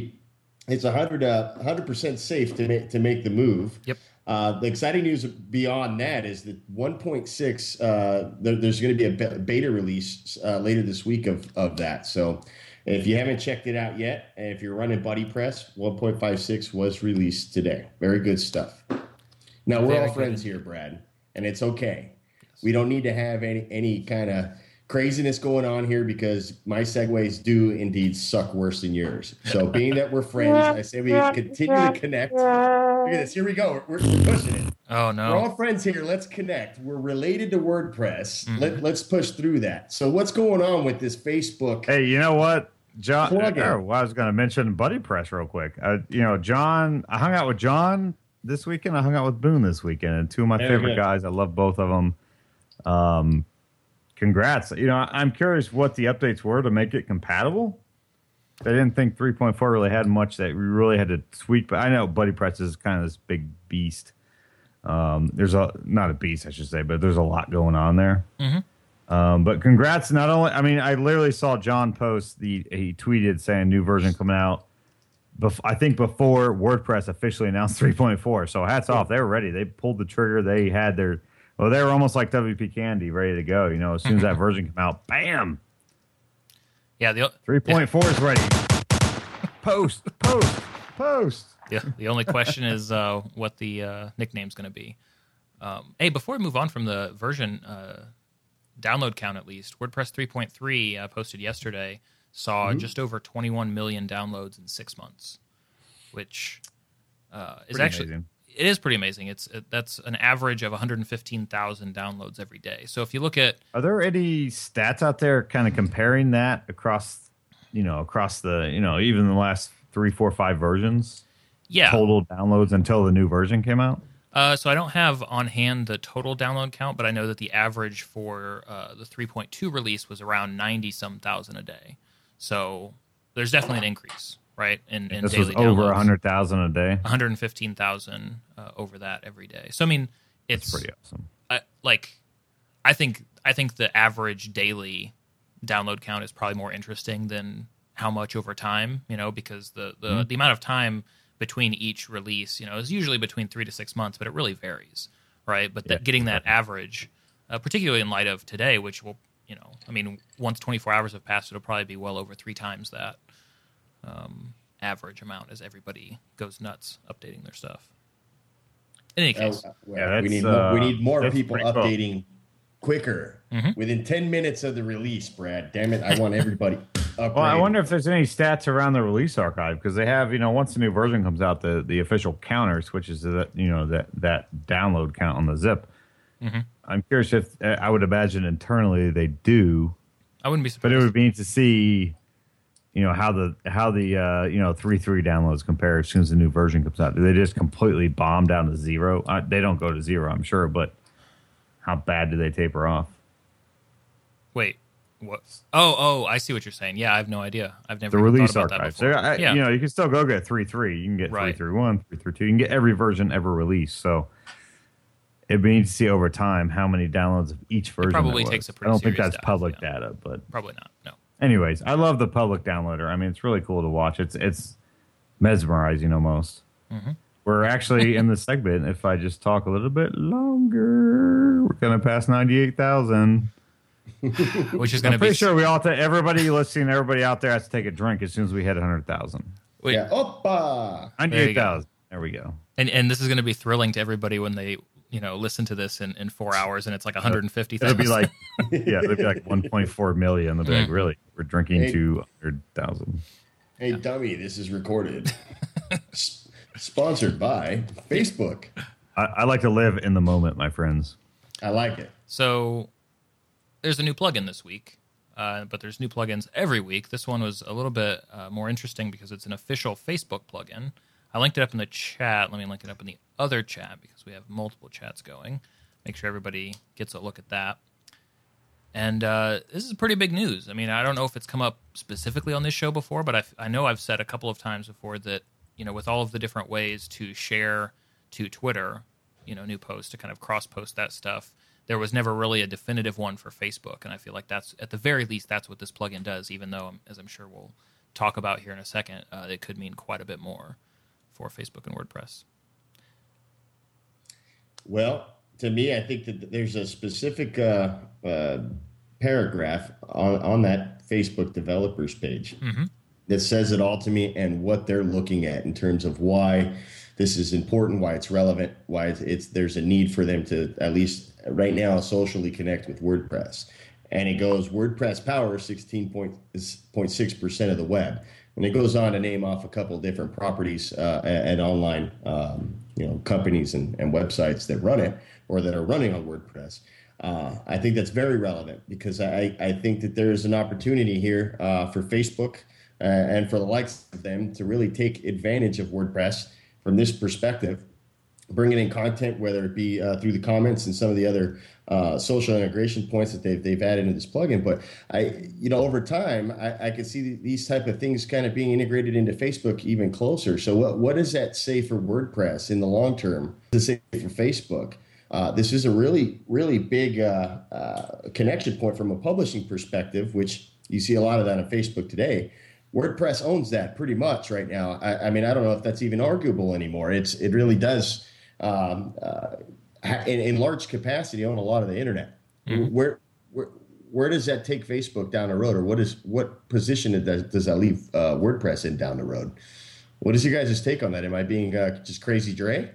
S3: 100% safe to make the move.
S2: Yep.
S3: The exciting news beyond that is that 1.6, there's going to be a beta release later this week of that. So if you haven't checked it out yet, and if you're running BuddyPress, 1.56 was released today. Very good stuff. Now, we're all friends here, Brad, and it's okay. Yes. We don't need to have any kind of craziness going on here because my segues do indeed suck worse than yours. So being that we're friends, I say we continue to connect. Look at this. Here we go. We're pushing it.
S2: Oh, no.
S3: We're all friends here. Let's connect. We're related to WordPress. Let's push through that. So what's going on with this Facebook?
S1: Hey, you know what? John, I was going to mention BuddyPress real quick. John, I hung out with John this weekend. I hung out with Boone this weekend, and two of my favorite guys. I love both of them. Congrats. I'm curious what the updates were to make it compatible. I didn't think 3.4 really had much that we really had to tweak, but I know BuddyPress is kind of this big beast. There's not a beast, I should say, but there's a lot going on there.
S2: Mm-hmm.
S1: But congrats! Not only, I literally saw John post he tweeted saying new version coming out. I think before WordPress officially announced 3.4. So hats off, they were ready. They pulled the trigger. They had they were almost like WP Candy, ready to go. As soon as that version came out, bam!
S2: Yeah,
S1: 3.4 is ready. Post.
S2: Yeah, the only question is what the nickname's going to be. Hey, before we move on from the version download count, at least WordPress 3.3 posted yesterday saw just over 21 million downloads in 6 months, which is actually
S1: amazing.
S2: It is pretty amazing. That's an average of 115,000 downloads every day. So if you look at,
S1: are there any stats out there kind of comparing that across the even the last 3, 4, 5 versions?
S2: Yeah,
S1: total downloads until the new version came out.
S2: So I don't have on hand the total download count, but I know that the average for the 3.2 release was around 90-some thousand a day. So there's definitely an increase, right? In
S1: this
S2: daily
S1: was over
S2: downloads.
S1: 100,000 a day.
S2: 115,000 over that every day. So I mean, it's
S1: pretty awesome.
S2: I think the average daily download count is probably more interesting than how much over time, because the amount of time between each release, is usually between 3 to 6 months, but it really varies, right? But getting that average, particularly in light of today, which will, once 24 hours have passed, it'll probably be well over 3 times that average amount as everybody goes nuts updating their stuff. In any case,
S3: we need more people updating quicker,
S2: Mm-hmm.
S3: within 10 minutes of the release. Brad, damn it, I want everybody upgraded.
S1: Well, I wonder if there's any stats around the release archive, because they have, once the new version comes out, the official counter switches to that download count on the zip.
S2: Mm-hmm.
S1: I'm curious if I would imagine internally they do.
S2: I wouldn't be surprised,
S1: but it would be neat to see. How the 3.3 downloads compare as soon as the new version comes out. Do they just completely bomb down to 0? They don't go to 0, I'm sure, but how bad do they taper off?
S2: Wait, what? Oh, I see what you're saying. Yeah, I have no idea. I've never
S1: the release
S2: thought about
S1: archive.
S2: that before.
S1: So, you can still go get 3.3. You can get 3.3.1, 3.3.2. You can get every version ever released. So it'd be neat to see over time how many downloads of each version. It
S2: probably takes a pretty
S1: I don't think
S2: serious
S1: that's public data, but
S2: probably not. No.
S1: Anyways, I love the public downloader. I mean, it's really cool to watch. It's mesmerizing almost.
S2: Mm-hmm.
S1: We're actually in the segment. If I just talk a little bit longer, we're going to pass 98,000.
S2: Which is going to be.
S1: I'm pretty sure we all everybody listening, everybody out there has to take a drink as soon as we hit 100,000.
S3: Yeah, oppa!
S1: 98,000. There we go.
S2: And this is going to be thrilling to everybody when they listen to this in 4 hours and it's like 150,000.
S1: It'll be like, it'll be like 1.4 million. They'll be like, really? We're drinking 200,000.
S3: Hey, dummy, this is recorded. Sponsored by Facebook.
S1: I like to live in the moment, my friends.
S3: I like it.
S2: So there's a new plugin this week, but there's new plugins every week. This one was a little bit more interesting because it's an official Facebook plugin. I linked it up in the chat. Let me link it up in the other chat because we have multiple chats going. Make sure everybody gets a look at that. And this is pretty big news. I mean, I don't know if it's come up specifically on this show before, but I know I've said a couple of times before that, with all of the different ways to share to Twitter, new posts to kind of cross-post that stuff, there was never really a definitive one for Facebook. And I feel like that's, at the very least, that's what this plugin does, even though, as I'm sure we'll talk about here in a second, it could mean quite a bit more for Facebook and WordPress.
S3: Well, to me, I think that there's a specific paragraph on that Facebook developers page that says it all to me and what they're looking at in terms of why this is important, why it's relevant, why there's a need for them to, at least right now, socially connect with WordPress. And it goes, WordPress powers 16.6% of the web. And it goes on to name off a couple of different properties and online companies and websites that run it or that are running on WordPress. I think that's very relevant because I think that there is an opportunity here for Facebook and for the likes of them to really take advantage of WordPress from this perspective, bringing in content, whether it be through the comments and some of the other social integration points that they've added into this plugin. But over time, I can see these type of things kind of being integrated into Facebook even closer. So what does that say for WordPress in the long term? To say for Facebook? This is a really, really big connection point from a publishing perspective, which you see a lot of that on Facebook today. WordPress owns that pretty much right now. I mean, I don't know if that's even arguable anymore. It really does, in large capacity, own a lot of the internet. Mm-hmm. Where does that take Facebook down the road, or what position does that leave WordPress in down the road? What is your guys' take on that? Am I being just crazy, Dre?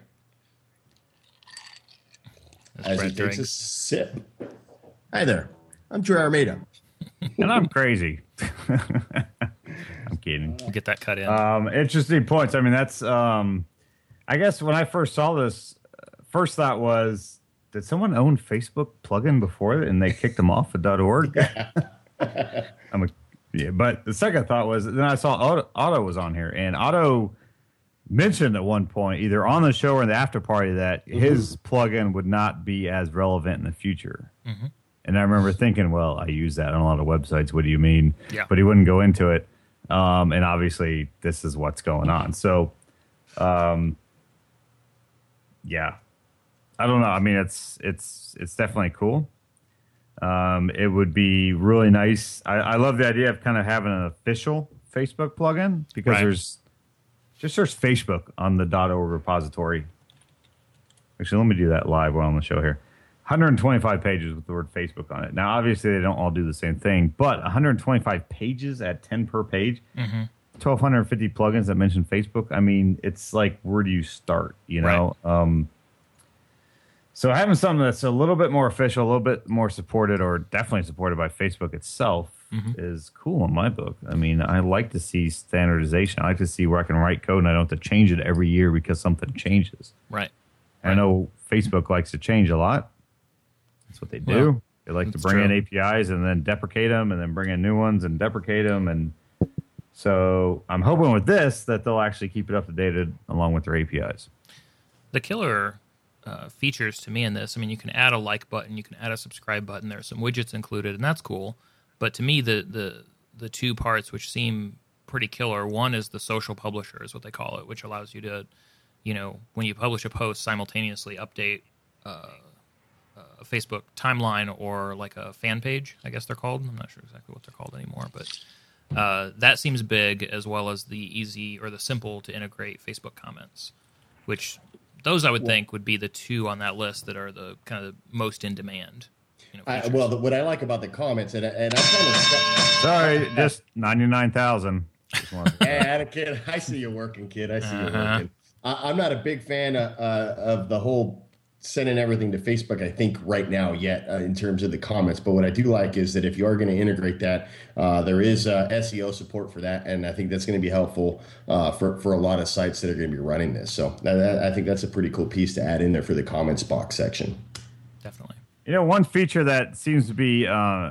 S3: As he takes a sip. Hi there. I'm Dre Armada.
S1: And I'm crazy. I'm kidding.
S2: Get that cut in.
S1: Interesting points. I mean, that's, I guess when I first saw this, first thought was, did someone own Facebook plugin before and they kicked them off at .org? But the second thought was, then I saw Otto was on here, and Otto mentioned at one point, either on the show or in the after party, that his plugin would not be as relevant in the future. Mm-hmm. And I remember thinking, well, I use that on a lot of websites. What do you mean?
S2: Yeah.
S1: But he wouldn't go into it. And obviously, this is what's going on. So, yeah, I don't know. I mean, it's definitely cool. It would be really nice. I love the idea of kind of having an official Facebook plugin because there's just search Facebook on the .org repository. Actually, let me do that live while on the show here. 125 pages with the word Facebook on it. Now, obviously, they don't all do the same thing, but 125 pages at 10 per page, 1,250 plugins that mention Facebook. I mean, it's like, where do you start, you know? Right. So having something that's a little bit more official, a little bit more supported, or definitely supported by Facebook itself is cool in my book. I mean, I like to see standardization. I like to see where I can write code and I don't have to change it every year because something changes.
S2: Right.
S1: I know Facebook likes to change a lot. That's what they do. Well, they like to bring in APIs and then deprecate them and then bring in new ones and deprecate them. And so I'm hoping with this that they'll actually keep it up to date along with their APIs.
S2: The killer features to me in this, I mean, you can add a like button, you can add a subscribe button. There's some widgets included, and that's cool. But to me, the two parts which seem pretty killer, one is the social publisher is what they call it, which allows you to, you know, when you publish a post, simultaneously update a Facebook timeline or like a fan page, I guess they're called. I'm not sure exactly what they're called anymore, but that seems big, as well as the easy or the simple to integrate Facebook comments, which those I would think would be the two on that list that are the kind of most in demand. You know,
S3: what I like about the comments, and I kind of
S1: sorry, just 99,000.
S3: Hey, kid, I see you working, kid. I see you working. I'm not a big fan of the whole sending everything to Facebook, I think, right now yet in terms of the comments. But what I do like is that if you are going to integrate that, there is SEO support for that. And I think that's going to be helpful for a lot of sites that are going to be running this. So I think that's a pretty cool piece to add in there for the comments box section.
S2: Definitely.
S1: You know, one feature that seems to be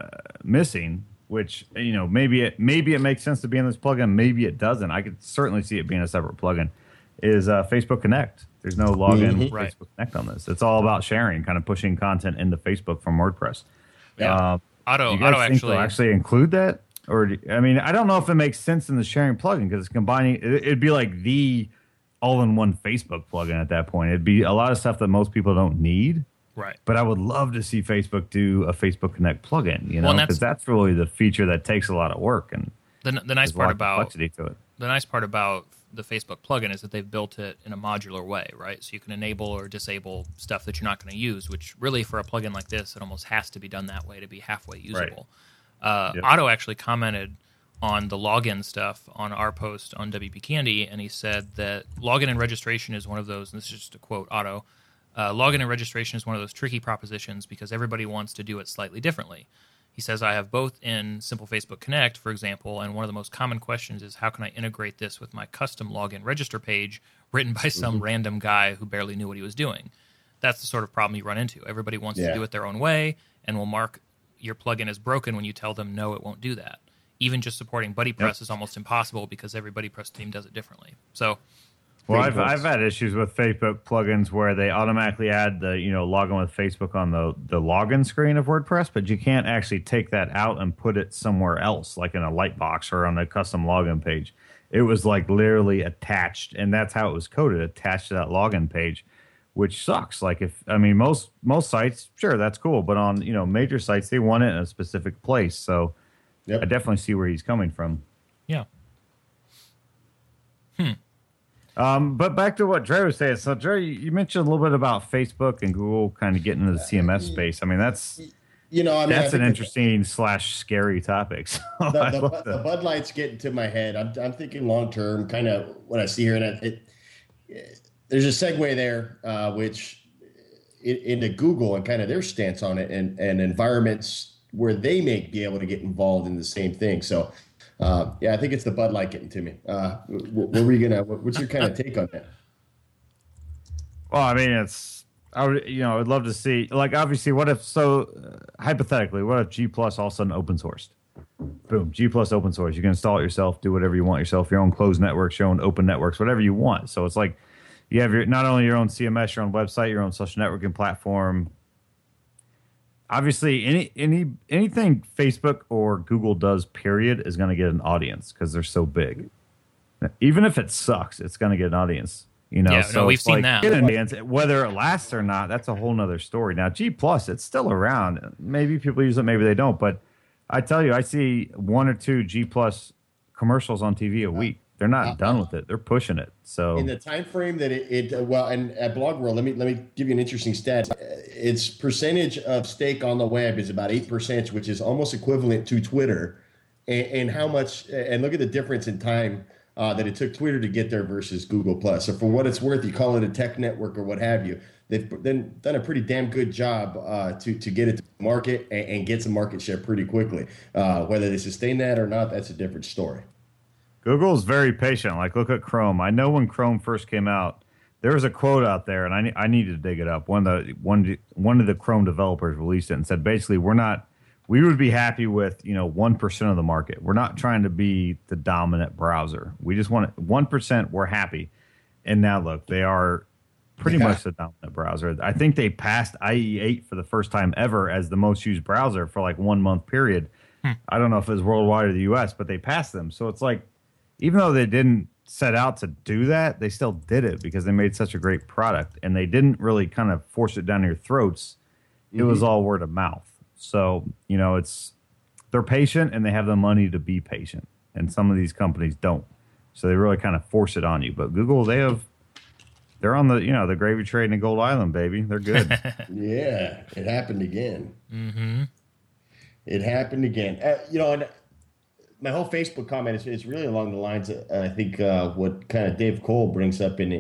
S1: missing, which, you know, maybe it makes sense to be in this plugin, maybe it doesn't. I could certainly see it being a separate plugin, is Facebook Connect. There's no login with Facebook Connect on this. It's all about sharing, kind of pushing content into Facebook from WordPress.
S2: Yeah.
S1: Auto actually include that? Or, I mean, I don't know if it makes sense in the sharing plugin because it's combining. It'd be like the all-in-one Facebook plugin at that point. It'd be a lot of stuff that most people don't need.
S2: Right.
S1: But I would love to see Facebook do a Facebook Connect plugin, you know, because that's really the feature that takes a lot of work. And
S2: the nice part about
S1: complexity to it.
S2: The nice part about the Facebook plugin is that they've built it in a modular way, right? So you can enable or disable stuff that you're not going to use, which really for a plugin like this, it almost has to be done that way to be halfway usable. Right. Otto actually commented on the login stuff on our post on WP Candy, and he said that login and registration is one of those, and this is just a quote, Otto, login and registration is one of those tricky propositions because everybody wants to do it slightly differently. He says, I have both in Simple Facebook Connect, for example, and one of the most common questions is how can I integrate this with my custom login register page written by some random guy who barely knew what he was doing? That's the sort of problem you run into. Everybody wants to do it their own way and will mark your plugin as broken when you tell them, no, it won't do that. Even just supporting BuddyPress is almost impossible because every BuddyPress team does it differently. So...
S1: Well, I've had issues with Facebook plugins where they automatically add the, you know, login with Facebook on the login screen of WordPress, but you can't actually take that out and put it somewhere else, like in a Lightbox or on a custom login page. It was like literally attached, and that's how it was coded, attached to that login page, which sucks. Like most sites, sure, that's cool, but on, you know, major sites, they want it in a specific place. So I definitely see where he's coming from.
S2: Yeah.
S1: But back to what Dre was saying. So, Dre, you mentioned a little bit about Facebook and Google kind of getting into the CMS space. I mean, that's an interesting / scary topic. So
S3: the Bud Light's getting to my head. I'm thinking long term, kind of what I see here, and there's a segue there, which into Google and kind of their stance on it, and environments where they may be able to get involved in the same thing. So. I think it's the Bud Light getting to me. What's your kind of take on that?
S1: Well, I mean, I'd love to see, like, obviously, hypothetically, what if G Plus all of a sudden open sourced? Boom, G Plus open source. You can install it yourself, do whatever you want yourself, your own closed networks, your own open networks, whatever you want. So it's like you have not only your own CMS, your own website, your own social networking platform. Obviously, anything Facebook or Google does, period, is going to get an audience because they're so big. Even if it sucks, it's going to get an audience. You know,
S2: Yeah,
S1: so
S2: no, we've
S1: it's
S2: seen
S1: like,
S2: that.
S1: whether it lasts or not, that's a whole nother story. Now, G Plus, it's still around. Maybe people use it, maybe they don't. But I tell you, I see 1 or 2 G Plus commercials on TV a week. They're not done with it. They're pushing it. So
S3: in the time frame that and at Blog World, let me give you an interesting stat. Its percentage of stake on the web is about 8%, which is almost equivalent to Twitter. And how much? And look at the difference in time that it took Twitter to get there versus Google Plus. So for what it's worth, you call it a tech network or what have you. They've then done a pretty damn good job to get it to market and get some market share pretty quickly. Whether they sustain that or not, that's a different story.
S1: Google's very patient. Like, look at Chrome. I know when Chrome first came out, there was a quote out there, and I needed to dig it up. One of the Chrome developers released it and said, basically, we would be happy with 1% of the market. We're not trying to be the dominant browser. We just want 1%. We're happy. And now look, they are pretty much the dominant browser. I think they passed IE8 for the first time ever as the most used browser for like 1 month period. I don't know if it was worldwide or the US, but they passed them. So it's like, even though they didn't set out to do that, they still did it because they made such a great product, and they didn't really kind of force it down your throats. It was all word of mouth. So, they're patient and they have the money to be patient, and some of these companies don't. So they really kind of force it on you. But Google, they're on the gravy train in Gold Island, baby. They're good.
S3: Yeah, it happened again.
S2: Mm-hmm.
S3: It happened again. And my whole Facebook comment is really along the lines of, I think, what kind of Dave Cole brings up in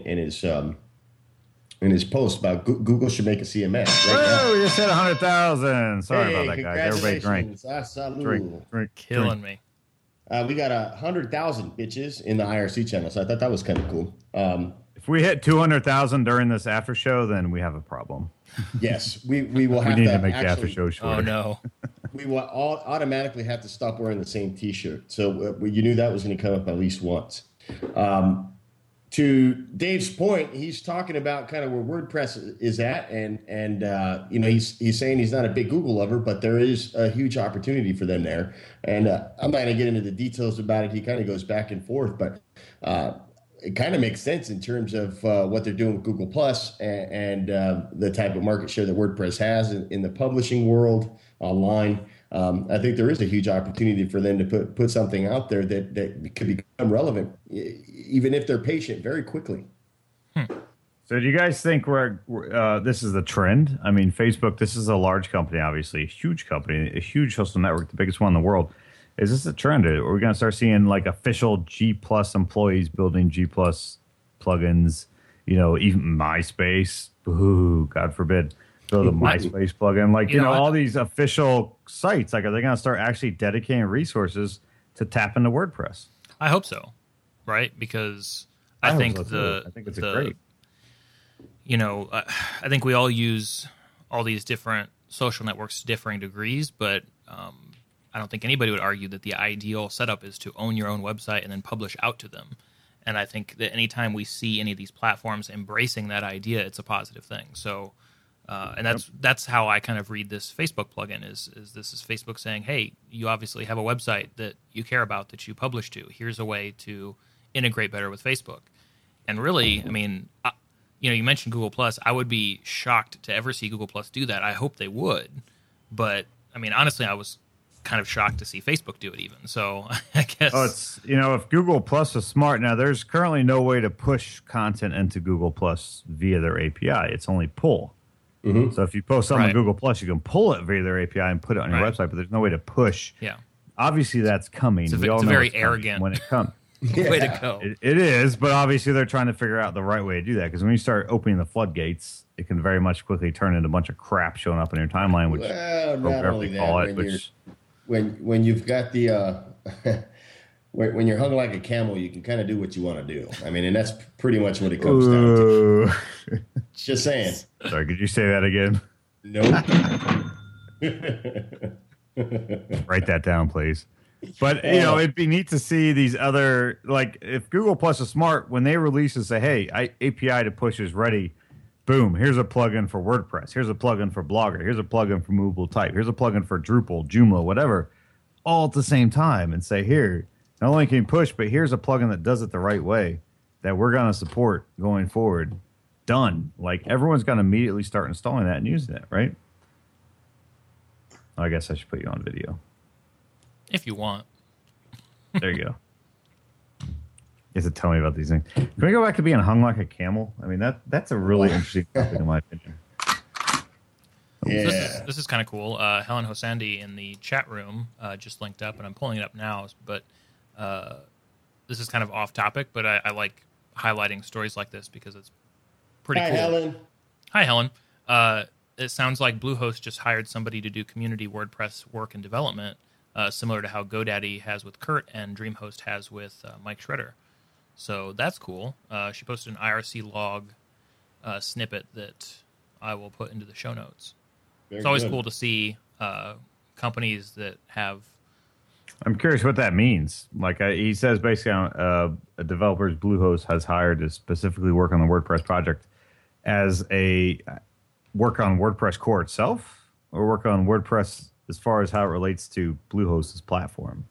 S3: his post about Google should make a CMS.
S1: Oh, you said 100,000. Sorry about that, guys. Everybody
S3: drink.
S2: Killing me.
S3: We got 100,000 bitches in the IRC channel, so I thought that was kind of cool.
S1: If we hit 200,000 during this after show, then we have a problem.
S3: Yes, we will have
S1: to make the after show shorter.
S2: Oh no.
S3: We will automatically have to stop wearing the same T-shirt. So you knew that was going to come up at least once. To Dave's point, he's talking about kind of where WordPress is at, and he's saying he's not a big Google lover, but there is a huge opportunity for them there. And I'm not going to get into the details about it. He kind of goes back and forth, but it kind of makes sense in terms of what they're doing with Google Plus and the type of market share that WordPress has in the publishing world online. I think there is a huge opportunity for them to put something out there that could become relevant, even if they're patient, very quickly.
S1: So do you guys think this is the trend? I mean, Facebook, this is a large company, obviously, a huge company, a huge social network, the biggest one in the world. Is this a trend? Are we going to start seeing like official G Plus employees building G Plus plugins? Even MySpace. Ooh, God forbid. So the MySpace plugin, like all these official sites. Like, are they going to start actually dedicating resources to tap into WordPress?
S2: I hope so, right? Because I think
S1: it's great.
S2: I think we all use all these different social networks to differing degrees, but I don't think anybody would argue that the ideal setup is to own your own website and then publish out to them. And I think that anytime we see any of these platforms embracing that idea, it's a positive thing. So, and that's how I kind of read this Facebook plugin is this is Facebook saying, hey, you obviously have a website that you care about that you publish to. Here's a way to integrate better with Facebook. And really, I mean, you mentioned Google Plus. I would be shocked to ever see Google Plus do that. I hope they would. But, I mean, honestly, I was kind of shocked to see Facebook do it even. So I guess
S1: it's if Google Plus is smart. Now there's currently no way to push content into Google Plus via their API. It's only pull. Mm-hmm. So if you post something on Google Plus, you can pull it via their API and put it on your website, but there's no way to push.
S2: Yeah.
S1: Obviously that's coming.
S2: It's a very arrogant
S1: when it comes.
S2: way to go.
S1: It is, but obviously they're trying to figure out the right way to do that, because when you start opening the floodgates, it can very much quickly turn into a bunch of crap showing up in your timeline, which
S3: not only that, when you've got the when you're hung like a camel, you can kind of do what you want to do. I mean, and that's pretty much what it comes down to. Just saying.
S1: Sorry, could you say that again?
S3: Nope.
S1: Write that down, please. But, it'd be neat to see these other, like, if Google Plus is smart, when they release and say, hey, API to push is ready, boom, here's a plugin for WordPress, here's a plugin for Blogger, here's a plugin for Movable Type, here's a plugin for Drupal, Joomla, whatever, all at the same time, and say, here, not only can you push, but here's a plugin that does it the right way. that we're going to support going forward, done. Like everyone's going to immediately start installing that and using it, right? I guess I should put you on video.
S2: If you want.
S1: There you go. You have to tell me about these things. Can we go back to being hung like a camel? I mean, that's a really interesting topic in my opinion.
S3: Yeah.
S2: This is kind of cool. Helen Hosandi in the chat room just linked up, and I'm pulling it up now. But this is kind of off topic, but I like highlighting stories like this because it's pretty cool.
S3: Helen.
S2: Hi, Helen. It sounds like Bluehost just hired somebody to do community WordPress work and development, similar to how GoDaddy has with Kurt and DreamHost has with Mike Schroeder. So that's cool. She posted an IRC log snippet that I will put into the show notes. It's always cool to see companies that have.
S1: I'm curious what that means. Like he says, basically, a developer's Bluehost has hired to specifically work on the WordPress project as a work on WordPress core itself, or work on WordPress as far as how it relates to Bluehost's platform.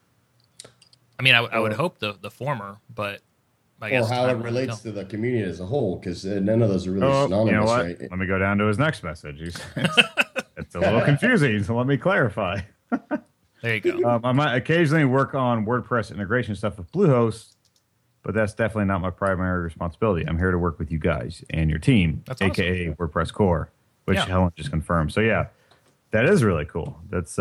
S2: I mean, I would hope the former, but I guess
S3: or how it relates to the community as a whole, because none of those are really synonymous,
S1: you know what?
S3: right?
S1: Let me go down to his next message. It's a little confusing, so let me clarify.
S2: There you go.
S1: I might occasionally work on WordPress integration stuff with Bluehost, but that's definitely not my primary responsibility. I'm here to work with you guys and your team,
S2: that's
S1: a.k.a.
S2: awesome.
S1: WordPress core, which Helen just confirmed. So, yeah, that is really cool. That's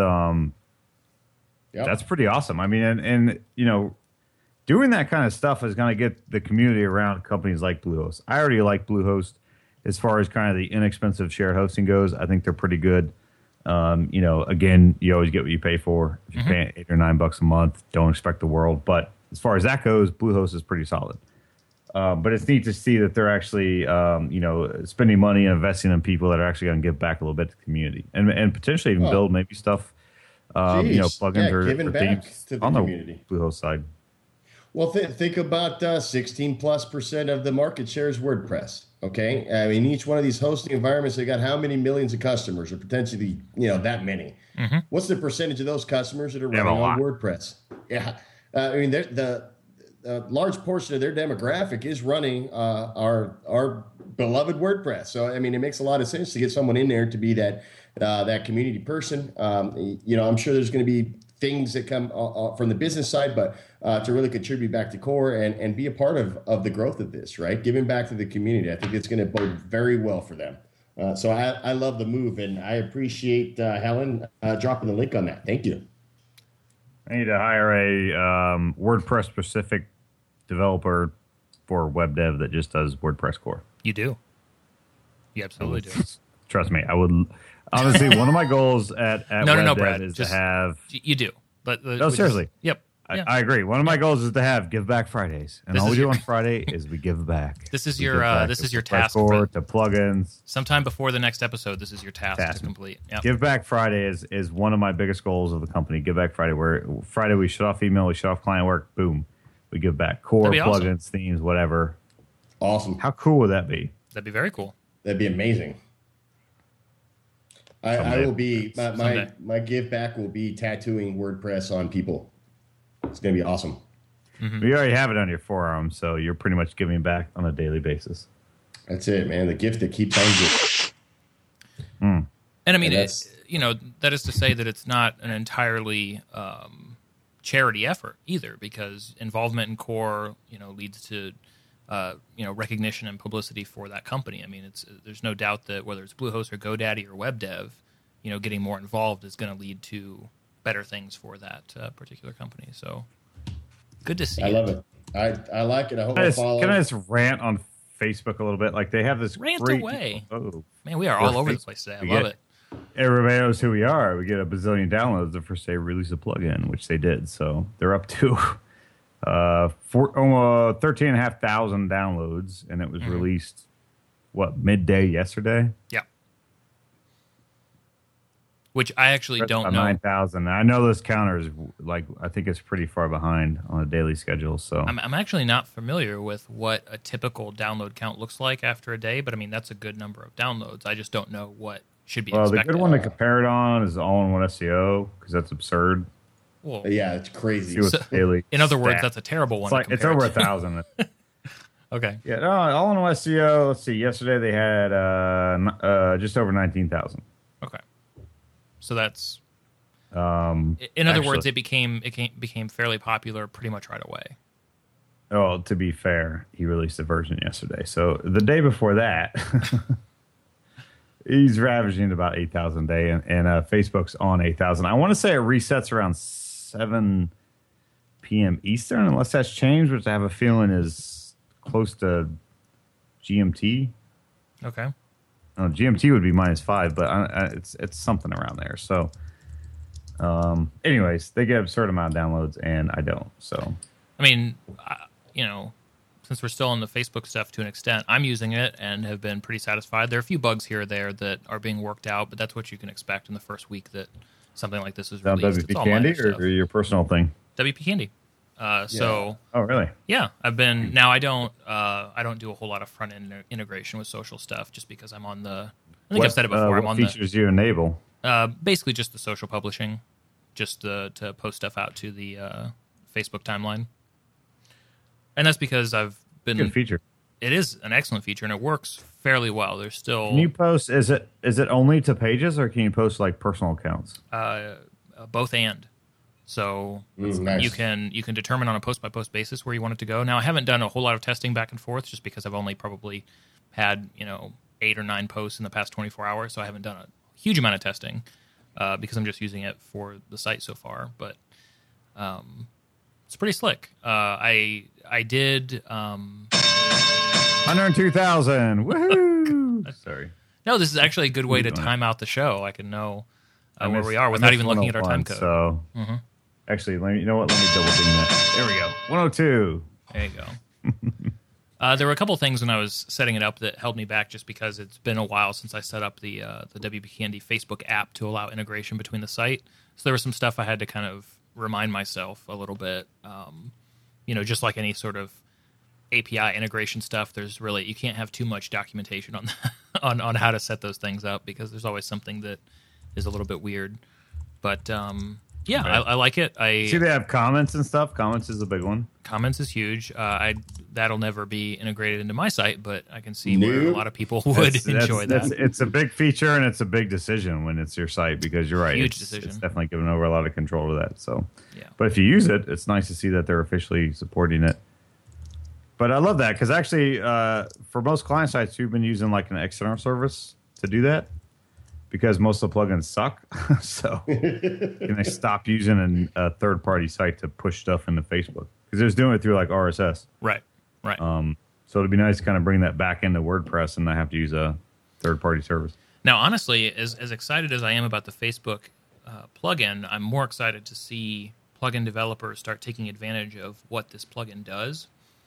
S1: that's pretty awesome. I mean, and you know, doing that kind of stuff is going to get the community around companies like Bluehost. I already like Bluehost as far as kind of the inexpensive shared hosting goes. I think they're pretty good. You know, again, you always get what you pay for. If you're paying $8 or $9 a month, don't expect the world. But as far as that goes, Bluehost is pretty solid. But it's neat to see that they're actually, you know, spending money and investing in people that are actually going to give back a little bit to the community and potentially even build maybe stuff, you know, plugins or themes
S3: to the
S1: on
S3: community.
S1: the Bluehost side.
S3: Well, think about 16+% of the market share is WordPress. Okay, I mean, each one of these hosting environments, they got how many millions of customers, or potentially, you know, that many.
S2: Mm-hmm.
S3: What's the percentage of those customers that are running on WordPress? Yeah, I mean, the large portion of their demographic is running our beloved WordPress. So, I mean, it makes a lot of sense to get someone in there to be that community person. You know, I'm sure there's going to be things that come from the business side, but to really contribute back to core and be a part of the growth of this, right? Giving back to the community. I think it's going to bode very well for them. So I love the move, and I appreciate Helen dropping the link on that. Thank you.
S1: I need to hire a WordPress specific developer for web dev that just does WordPress core.
S2: You do. You absolutely do.
S1: Trust me, I would. Honestly, one of my goals at
S2: no,
S1: WebDev
S2: Brad,
S1: is to have.
S2: You do, but
S1: No, seriously.
S2: Yep.
S1: I agree. One of my goals is to have Give Back Fridays, and all we do on Friday is we give back.
S2: This is your task
S1: to plugins.
S2: Sometime before the next episode, this is your task to complete. Yep.
S1: Give Back Friday is one of my biggest goals of the company. Give Back Friday, where Friday we shut off email, we shut off client work, boom, we give back core plugins,
S2: awesome.
S1: Themes, whatever.
S3: Awesome.
S1: How cool would that be?
S2: That'd be very cool.
S3: That'd be amazing. I will be my give back will be tattooing WordPress on people. It's gonna be awesome.
S2: Mm-hmm.
S1: You already have it on your forearm, so you're pretty much giving back on a daily basis.
S3: That's it, man. The gift that keeps on giving.
S2: And I mean, you know, that is to say that it's not an entirely charity effort either, because involvement in core, you know, leads to you know, recognition and publicity for that company. I mean, there's no doubt that whether it's Bluehost or GoDaddy or WebDev, you know, getting more involved is going to lead to better things for that particular company. So good to see.
S3: I love it. I like it. I hope I follow.
S1: Can I just rant on Facebook a little bit? Like they have this
S2: rant
S1: great,
S2: away. Oh man, we are all over the place today. I love it.
S1: Everybody knows who we are. We get a bazillion downloads the first day we release a plugin, which they did. So they're up to 13,500 downloads, and it was released midday yesterday.
S2: Yeah. Which I actually don't know.
S1: 9,000. I know this counter is I think it's pretty far behind on a daily schedule. So
S2: I'm actually not familiar with what a typical download count looks like after a day, but I mean that's a good number of downloads. I just don't know what should be expected.
S1: The good one to compare it on is all-in-one SEO, because that's absurd.
S2: Well,
S3: yeah, it's crazy.
S1: Daily
S2: in other words, that's a terrible one.
S1: It's over 1,000.
S2: Okay.
S1: Yeah, no, all in SEO. Let's see. Yesterday they had just over 19,000.
S2: Okay. So that's in other
S1: Actually,
S2: words, it became fairly popular pretty much right away.
S1: Oh, to be fair, he released a version yesterday. So the day before that, he's ravaging about 8,000 a day, and Facebook's on 8,000. I want to say it resets around 7 p.m. Eastern, unless that's changed, which I have a feeling is close to GMT.
S2: Okay.
S1: GMT would be -5, but it's something around there. So, anyways, they get absurd amount of downloads, and I don't. So,
S2: I mean, since we're still on the Facebook stuff to an extent, I'm using it and have been pretty satisfied. There are a few bugs here or there that are being worked out, but that's what you can expect in the first week that something like this is released.
S1: WP Candy or your personal thing?
S2: WP Candy. So,
S1: oh really?
S2: Yeah, I've been now. I don't do a whole lot of front end integration with social stuff just because I'm on the. I think I've said it before. I'm on
S1: features you enable?
S2: Basically, just the social publishing, just to post stuff out to the Facebook timeline, and that's because I've been.
S1: Good feature.
S2: It is an excellent feature, and it works fairly well. There's still.
S1: Can you post? Is it only to pages, or can you post like personal accounts?
S2: Both and. So
S3: nice.
S2: you can determine on a post by post basis where you want it to go. Now I haven't done a whole lot of testing back and forth just because I've only probably had 8 or 9 posts in the past 24 hours, so I haven't done a huge amount of testing because I'm just using it for the site so far. But it's pretty slick. I did
S1: 102,000. Woohoo! Sorry.
S2: No, this is actually a good way to time out the show. I can know where we are without even looking at our time code.
S1: So. Actually, let me double ding that. There we go. 102.
S2: There you go. There were a couple things when I was setting it up that held me back just because it's been a while since I set up the WP Candy Facebook app to allow integration between the site. So there was some stuff I had to kind of remind myself a little bit. Just like any sort of API integration stuff, you can't have too much documentation on how to set those things up because there's always something that is a little bit weird. But yeah, right. I like it.
S1: See, they have comments and stuff. Comments is a big one.
S2: Comments is huge. That'll never be integrated into my site, but I can see where a lot of people would enjoy that.
S1: It's a big feature and it's a big decision when it's your site because you're right.
S2: Huge decision. It's
S1: definitely giving over a lot of control to that. So,
S2: yeah.
S1: But if you use it, it's nice to see that they're officially supporting it. But I love that because actually, for most client sites, we've been using like an external service to do that. Because most of the plugins suck, so can I stop using a third-party site to push stuff into Facebook? Because they're just doing it through like RSS.
S2: Right.
S1: So it'd be nice to kind of bring that back into WordPress and not have to use a third-party service.
S2: Now, honestly, as excited as I am about the Facebook plugin, I'm more excited to see plugin developers start taking advantage of what this plugin does.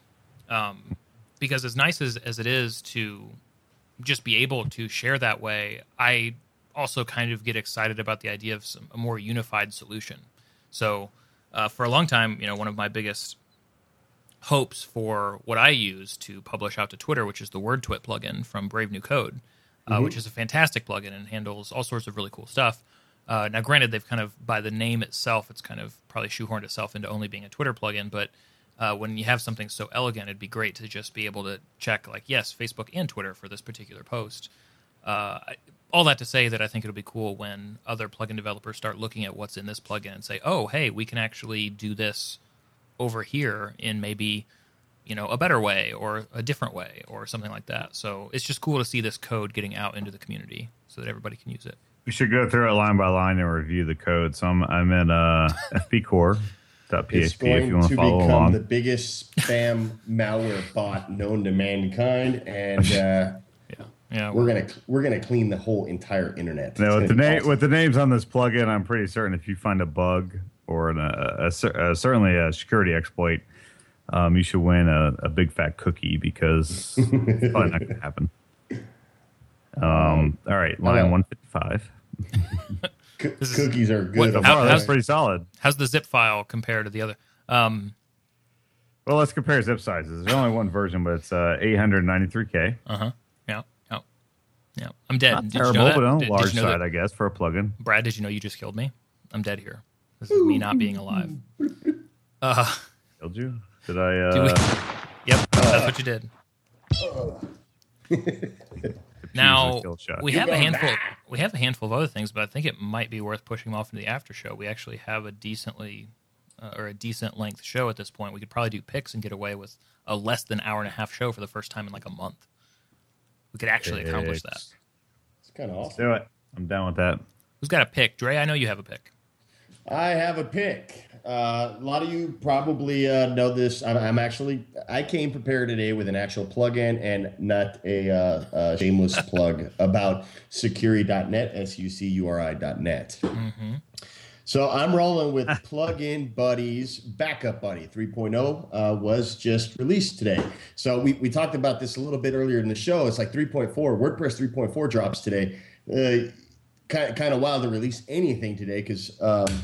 S2: Because as nice as it is to just be able to share that way, I also kind of get excited about the idea of a more unified solution. So for a long time, one of my biggest hopes for what I use to publish out to Twitter, which is the WordTwit plugin from Brave New Code, which is a fantastic plugin and handles all sorts of really cool stuff. Now, granted, they've kind of, by the name itself, it's kind of probably shoehorned itself into only being a Twitter plugin, but when you have something so elegant, it'd be great to just be able to check, like, yes, Facebook and Twitter for this particular post. All that to say that I think it'll be cool when other plugin developers start looking at what's in this plugin and say, oh, hey, we can actually do this over here in maybe, a better way or a different way or something like that. So it's just cool to see this code getting out into the community so that everybody can use it.
S1: We should go through it line by line and review the code. So I'm in fbcore.php
S3: if you want to follow along. It's going to become the biggest spam malware bot known to mankind, and
S2: yeah,
S3: we're gonna clean the whole entire internet.
S1: No, with the names on this plugin, I'm pretty certain if you find a bug or certainly a security exploit, you should win a big fat cookie because it's probably not going to happen. All right, line 155.
S3: Cookies are good.
S1: That's pretty solid.
S2: How's the zip file compared to the other?
S1: Well, let's compare zip sizes. There's only one version, but it's 893K.
S2: Yeah. I'm dead.
S1: Not terrible, but on a large side, I guess, for a plugin.
S2: Brad, did you know you just killed me? I'm dead here. This is me not being alive.
S1: Killed you? Did I?
S2: Yep, that's what you did. Now
S1: kill shot.
S2: we have a handful. We have a handful of other things, but I think it might be worth pushing them off into the after show. We actually have a decent length show at this point. We could probably do picks and get away with a less than hour and a half show for the first time in like a month. We could actually accomplish that.
S3: It's kind of awesome.
S1: Let's do it. I'm down with that.
S2: Who's got a pick? Dre, I know you have a pick.
S3: I have a pick. A lot of you probably know this. I came prepared today with an actual plugin and not a shameless plug about Sucuri.net, SUCURI.net. Mm-hmm. So I'm rolling with Plugin Buddy's Backup Buddy 3.0 was just released today. So we talked about this a little bit earlier in the show. It's like 3.4. WordPress 3.4 drops today. Kind of wild to release anything today because,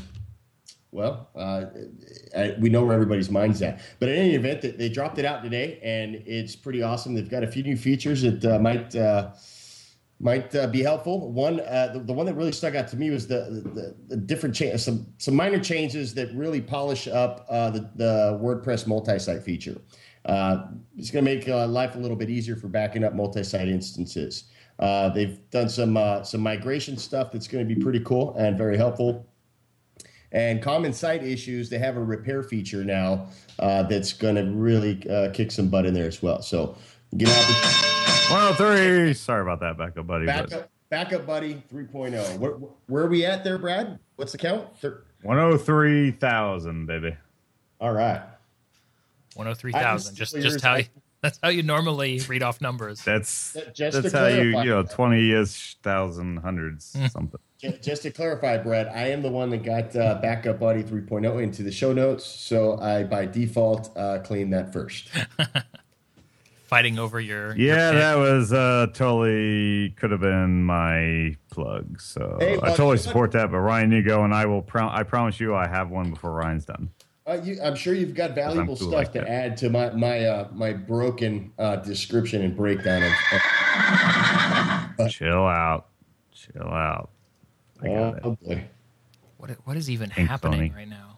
S3: we know where everybody's mind's at. But in any event, they dropped it out today, and it's pretty awesome. They've got a few new features that might be helpful. One, the one that really stuck out to me was the different some minor changes that really polish up the WordPress multi-site feature. It's going to make life a little bit easier for backing up multi-site instances. They've done some migration stuff that's going to be pretty cool and very helpful. And common site issues, they have a repair feature now that's going to really kick some butt in there as well. So get out
S1: 103. Sorry about that, Backup Buddy.
S3: Backup Buddy 3.0. Where are we at there, Brad? What's the count?
S1: 103,000, baby.
S3: All right.
S2: 103,000. Just how that's how you normally read off numbers.
S1: That's how you 20-ish thousand hundreds something.
S3: Just to clarify, Brad, I am the one that got Backup Buddy 3.0 into the show notes, so I by default cleaned that first.
S2: Fighting over your
S1: that was totally could have been my plug. So I totally support that. But Ryan, you go, and I will. I promise you, I have one before Ryan's done.
S3: I'm sure you've got valuable stuff to add to my broken description and breakdown of.
S1: Chill out. I got it.
S3: Boy.
S2: What is even happening right now?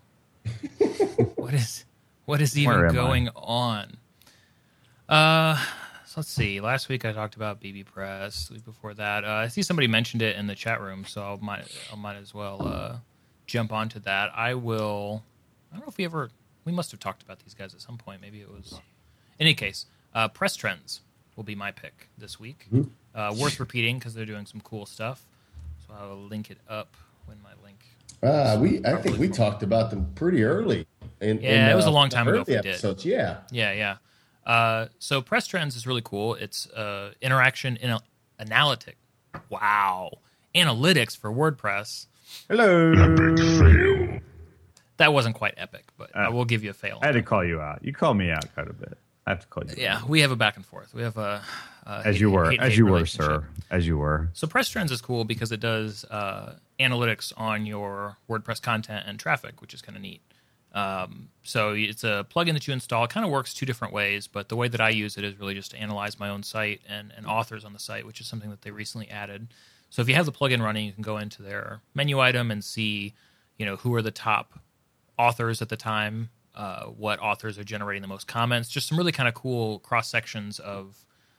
S2: What is even going on? So let's see. Last week I talked about bbPress. The week before that, I see somebody mentioned it in the chat room, so I might as well jump onto that. I don't know if we must have talked about these guys at some point. Maybe it was. In any case, Press Trends will be my pick this week. Mm-hmm. Worth repeating because they're doing some cool stuff. So I'll link it up when my link.
S3: I think we talked about them pretty early.
S2: It was a long time ago. If we
S3: episodes,
S2: did. Yeah. So Press Trends is really cool. It's interaction in analytic. Wow, analytics for WordPress.
S1: Hello.
S2: That wasn't quite epic, but I will give you a fail.
S1: I had to call you out. You called me out quite a bit. I have to call you out.
S2: Yeah, we have a back and forth. We have a
S1: as you were, sir. As you were.
S2: So Press Trends is cool because it does analytics on your WordPress content and traffic, which is kind of neat. So it's a plugin that you install. It kind of works two different ways, but the way that I use it is really just to analyze my own site and authors on the site, which is something that they recently added. So if you have the plugin running, you can go into their menu item and see, who are the top authors at the time, what authors are generating the most comments, just some really kind of cool cross sections of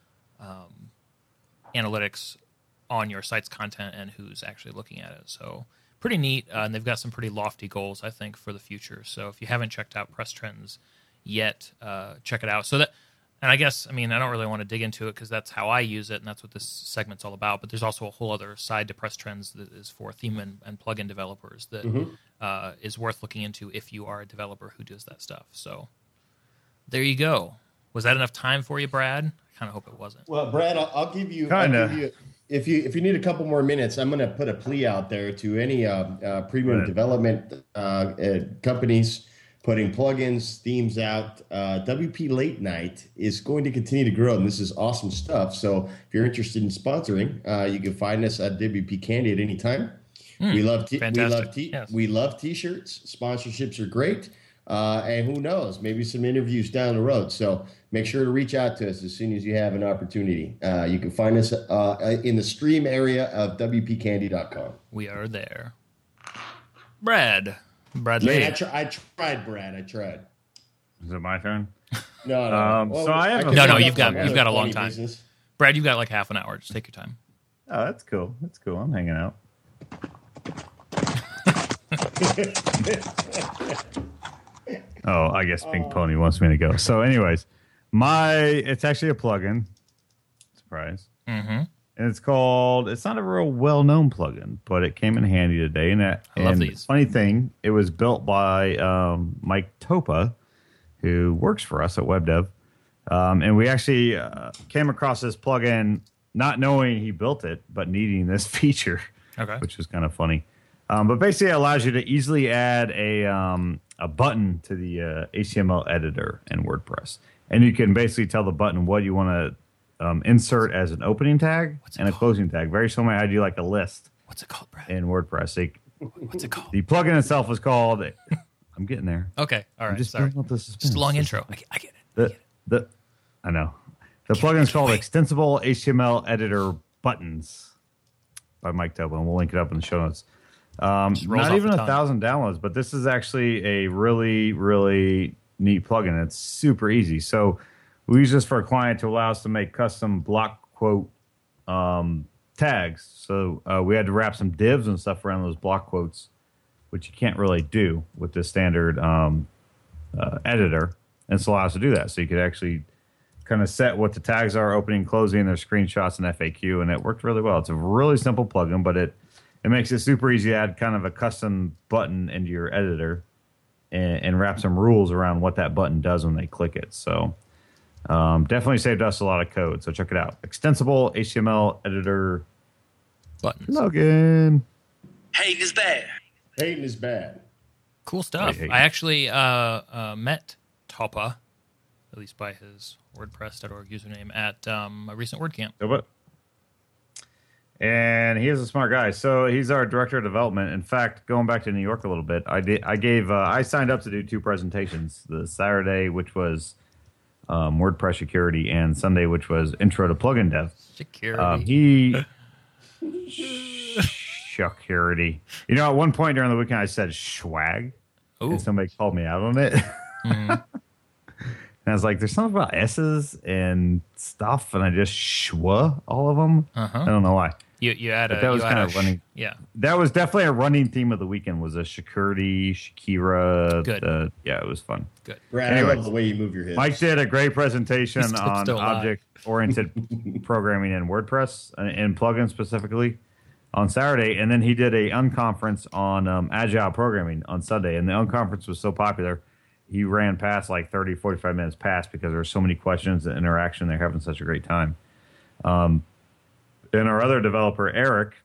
S2: analytics on your site's content and who's actually looking at it. So pretty neat, and they've got some pretty lofty goals, I think, for the future. So if you haven't checked out Press Trends yet, check it out. And I guess, I don't really want to dig into it because that's how I use it, and that's what this segment's all about. But there's also a whole other side to Press Trends that is for theme and plugin developers that is worth looking into if you are a developer who does that stuff. So there you go. Was that enough time for you, Brad? I kind of hope it wasn't.
S3: Well, Brad, I'll give you. If you need a couple more minutes, I'm going to put a plea out there to any premium development companies putting plugins, themes out. WP Late Night is going to continue to grow, and this is awesome stuff. So if you're interested in sponsoring, you can find us at WP Candy at any time. We love we love t-shirts. Sponsorships are great. And who knows, maybe some interviews down the road. So make sure to reach out to us as soon as you have an opportunity. You can find us in the stream area of WPCandy.com.
S2: We are there. Bradley.
S3: Man, I tried, Brad. I tried.
S1: Is it my turn?
S3: No.
S1: So I have
S2: No, you've got a long time.
S3: Business.
S2: Brad, you've got like half an hour. Just take your time.
S1: Oh, that's cool. That's cool. I'm hanging out. Oh, I guess Pink Pony wants me to go. So, anyways, it's actually a plugin. Surprise.
S2: Mm-hmm.
S1: And it's not a real well-known plugin, but it came in handy today. I
S2: love these.
S1: Funny thing, it was built by Mike Topa, who works for us at WebDev. And we actually came across this plugin not knowing he built it, but needing this feature, which was kind of funny. But basically, it allows you to easily add a button to the HTML editor in WordPress. And you can basically tell the button what you want to insert as an opening tag and a closing tag. Very similar to how you do like a list.
S2: What's it called, Brad?
S1: In WordPress.
S2: What's it called?
S1: The plugin itself is called... I'm getting there.
S2: Okay, all right,
S1: just
S2: sorry. Just a long intro. I get it.
S1: I know. The plugin is called Extensible HTML Editor Buttons by Mike Topa, and we'll link it up in the show notes. Not even 1,000 downloads, but this is actually a really, really neat plugin. It's super easy. So we use this for a client to allow us to make custom block quote tags. So we had to wrap some divs and stuff around those block quotes, which you can't really do with the standard editor. And this allows us to do that. So you could actually kind of set what the tags are, opening, closing, their screenshots and FAQ, and it worked really well. It's a really simple plugin, but it makes it super easy to add kind of a custom button into your editor and wrap some rules around what that button does when they click it. So definitely saved us a lot of code. So check it out. Extensible HTML editor
S2: buttons.
S1: Plugin.
S4: Hating is bad.
S3: Hating is bad.
S2: Cool stuff. I actually met Topa, at least by his WordPress.org username, at a recent WordCamp.
S1: And he is a smart guy. So he's our director of development. In fact, going back to New York a little bit, I signed up to do 2 presentations. The Saturday, which was WordPress security, and Sunday, which was intro to plugin dev.
S2: Security.
S1: Security. You know, at one point during the weekend, I said swag. Ooh. And somebody called me out on it. Mm-hmm. And I was like, there's something about S's and stuff, and I just shwa all of them. Uh-huh. I don't know why.
S2: You had
S1: but that was kind of running.
S2: Yeah.
S1: That was definitely a running theme of the weekend, was a security, Shakira.
S2: Good.
S1: Yeah, it was fun.
S2: Good.
S3: Brad, I love the way you move your hips.
S1: Mike did a great presentation on object-oriented programming in WordPress, and plugins specifically, on Saturday. And then he did a unconference on agile programming on Sunday. And the unconference was so popular, he ran past like 30, 45 minutes past because there were so many questions and interaction. They're having such a great time. And our other developer, Eric,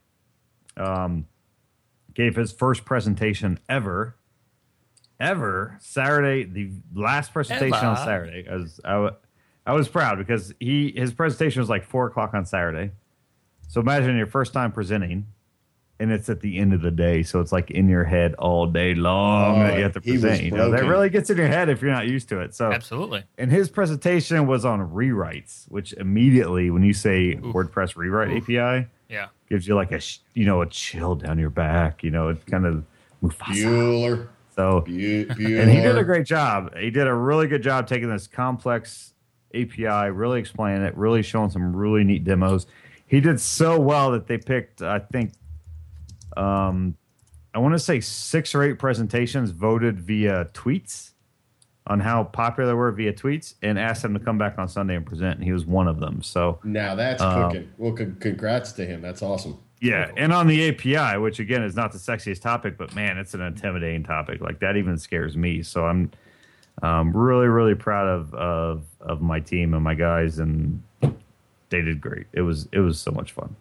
S1: gave his first presentation ever, Saturday, the last presentation on Saturday. I was proud because his presentation was like 4 o'clock on Saturday. So imagine your first time presenting, and it's at the end of the day, so it's like in your head all day long that you have to present. You know, that really gets in your head if you're not used to it. So
S2: absolutely. And
S1: his presentation was on rewrites, which immediately, when you say WordPress rewrite API, gives you like a chill down your back. You know, it's kind of Mufasa.
S3: Bueller.
S1: So, and he did a great job. He did a really good job taking this complex API, really explaining it, really showing some really neat demos. He did so well that they picked, I think, I want to say 6 or 8 presentations voted via tweets on how popular they were via tweets, and asked him to come back on Sunday and present, and he was one of them. So
S3: now that's cooking. Well, congrats to him. That's awesome.
S1: Yeah, and on the API, which again is not the sexiest topic, but man, it's an intimidating topic. Like that even scares me. So I'm really, really proud of my team and my guys, and they did great. It was so much fun.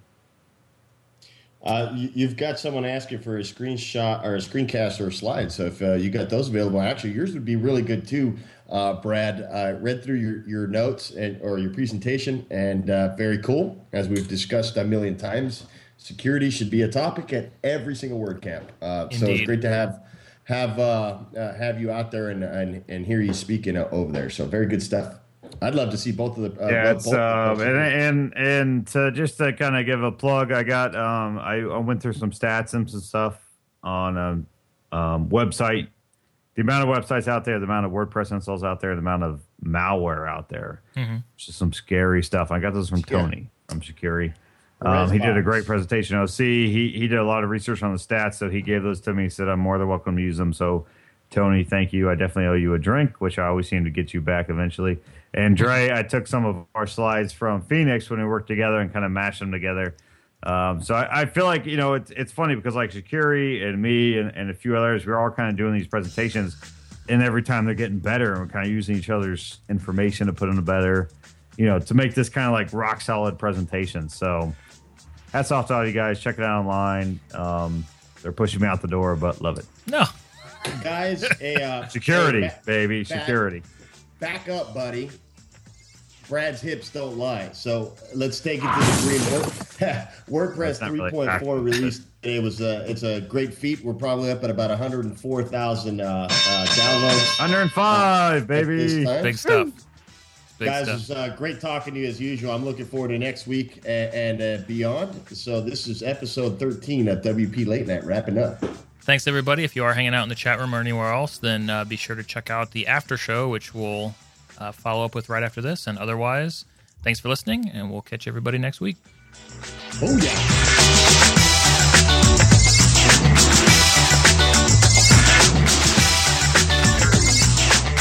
S3: You've got someone asking for a screenshot or a screencast or a slide. So if you got those available, actually yours would be really good too, Brad. I read through your notes or your presentation, and very cool. As we've discussed a million times, security should be a topic at every single WordCamp. So it's great to have you out there and hear you speaking over there. So very good stuff. I'd love to see both of the.
S1: And just to kind of give a plug, I got I went through some stats and some stuff on a website the amount of websites out there, the amount of WordPress installs out there, the amount of malware out there. It's just some scary stuff. I got those from Tony from Security. He did a great presentation. OC. He did a lot of research on the stats, so he gave those to me. He said I'm more than welcome to use them. So, Tony, thank you. I definitely owe you a drink, which I always seem to get you back eventually. And Dre, I took some of our slides from Phoenix when we worked together and kind of mashed them together. So I feel like, it's funny because like Shakiri and me and a few others, we're all kind of doing these presentations, and every time they're getting better, and we're kind of using each other's information to put them better, to make this kind of like rock solid presentation. So hats off to all you guys. Check it out online. They're pushing me out the door, but love it.
S2: No.
S3: Guys,
S1: security, baby. Security.
S3: Back up, buddy. Brad's hips don't lie. So let's take it to the green. WordPress 3.4 released today. It's a great feat. We're probably up at about 104,000 downloads.
S1: 105, baby.
S2: Big stuff.
S3: Guys, it's great talking to you as usual. I'm looking forward to next week and beyond. So this is episode 13 of WP Late Night, wrapping up.
S2: Thanks, everybody. If you are hanging out in the chat room or anywhere else, then be sure to check out the after show, which we'll follow up with right after this. And otherwise, thanks for listening, and we'll catch everybody next week.
S3: Oh,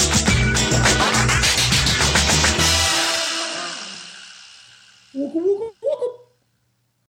S3: yeah.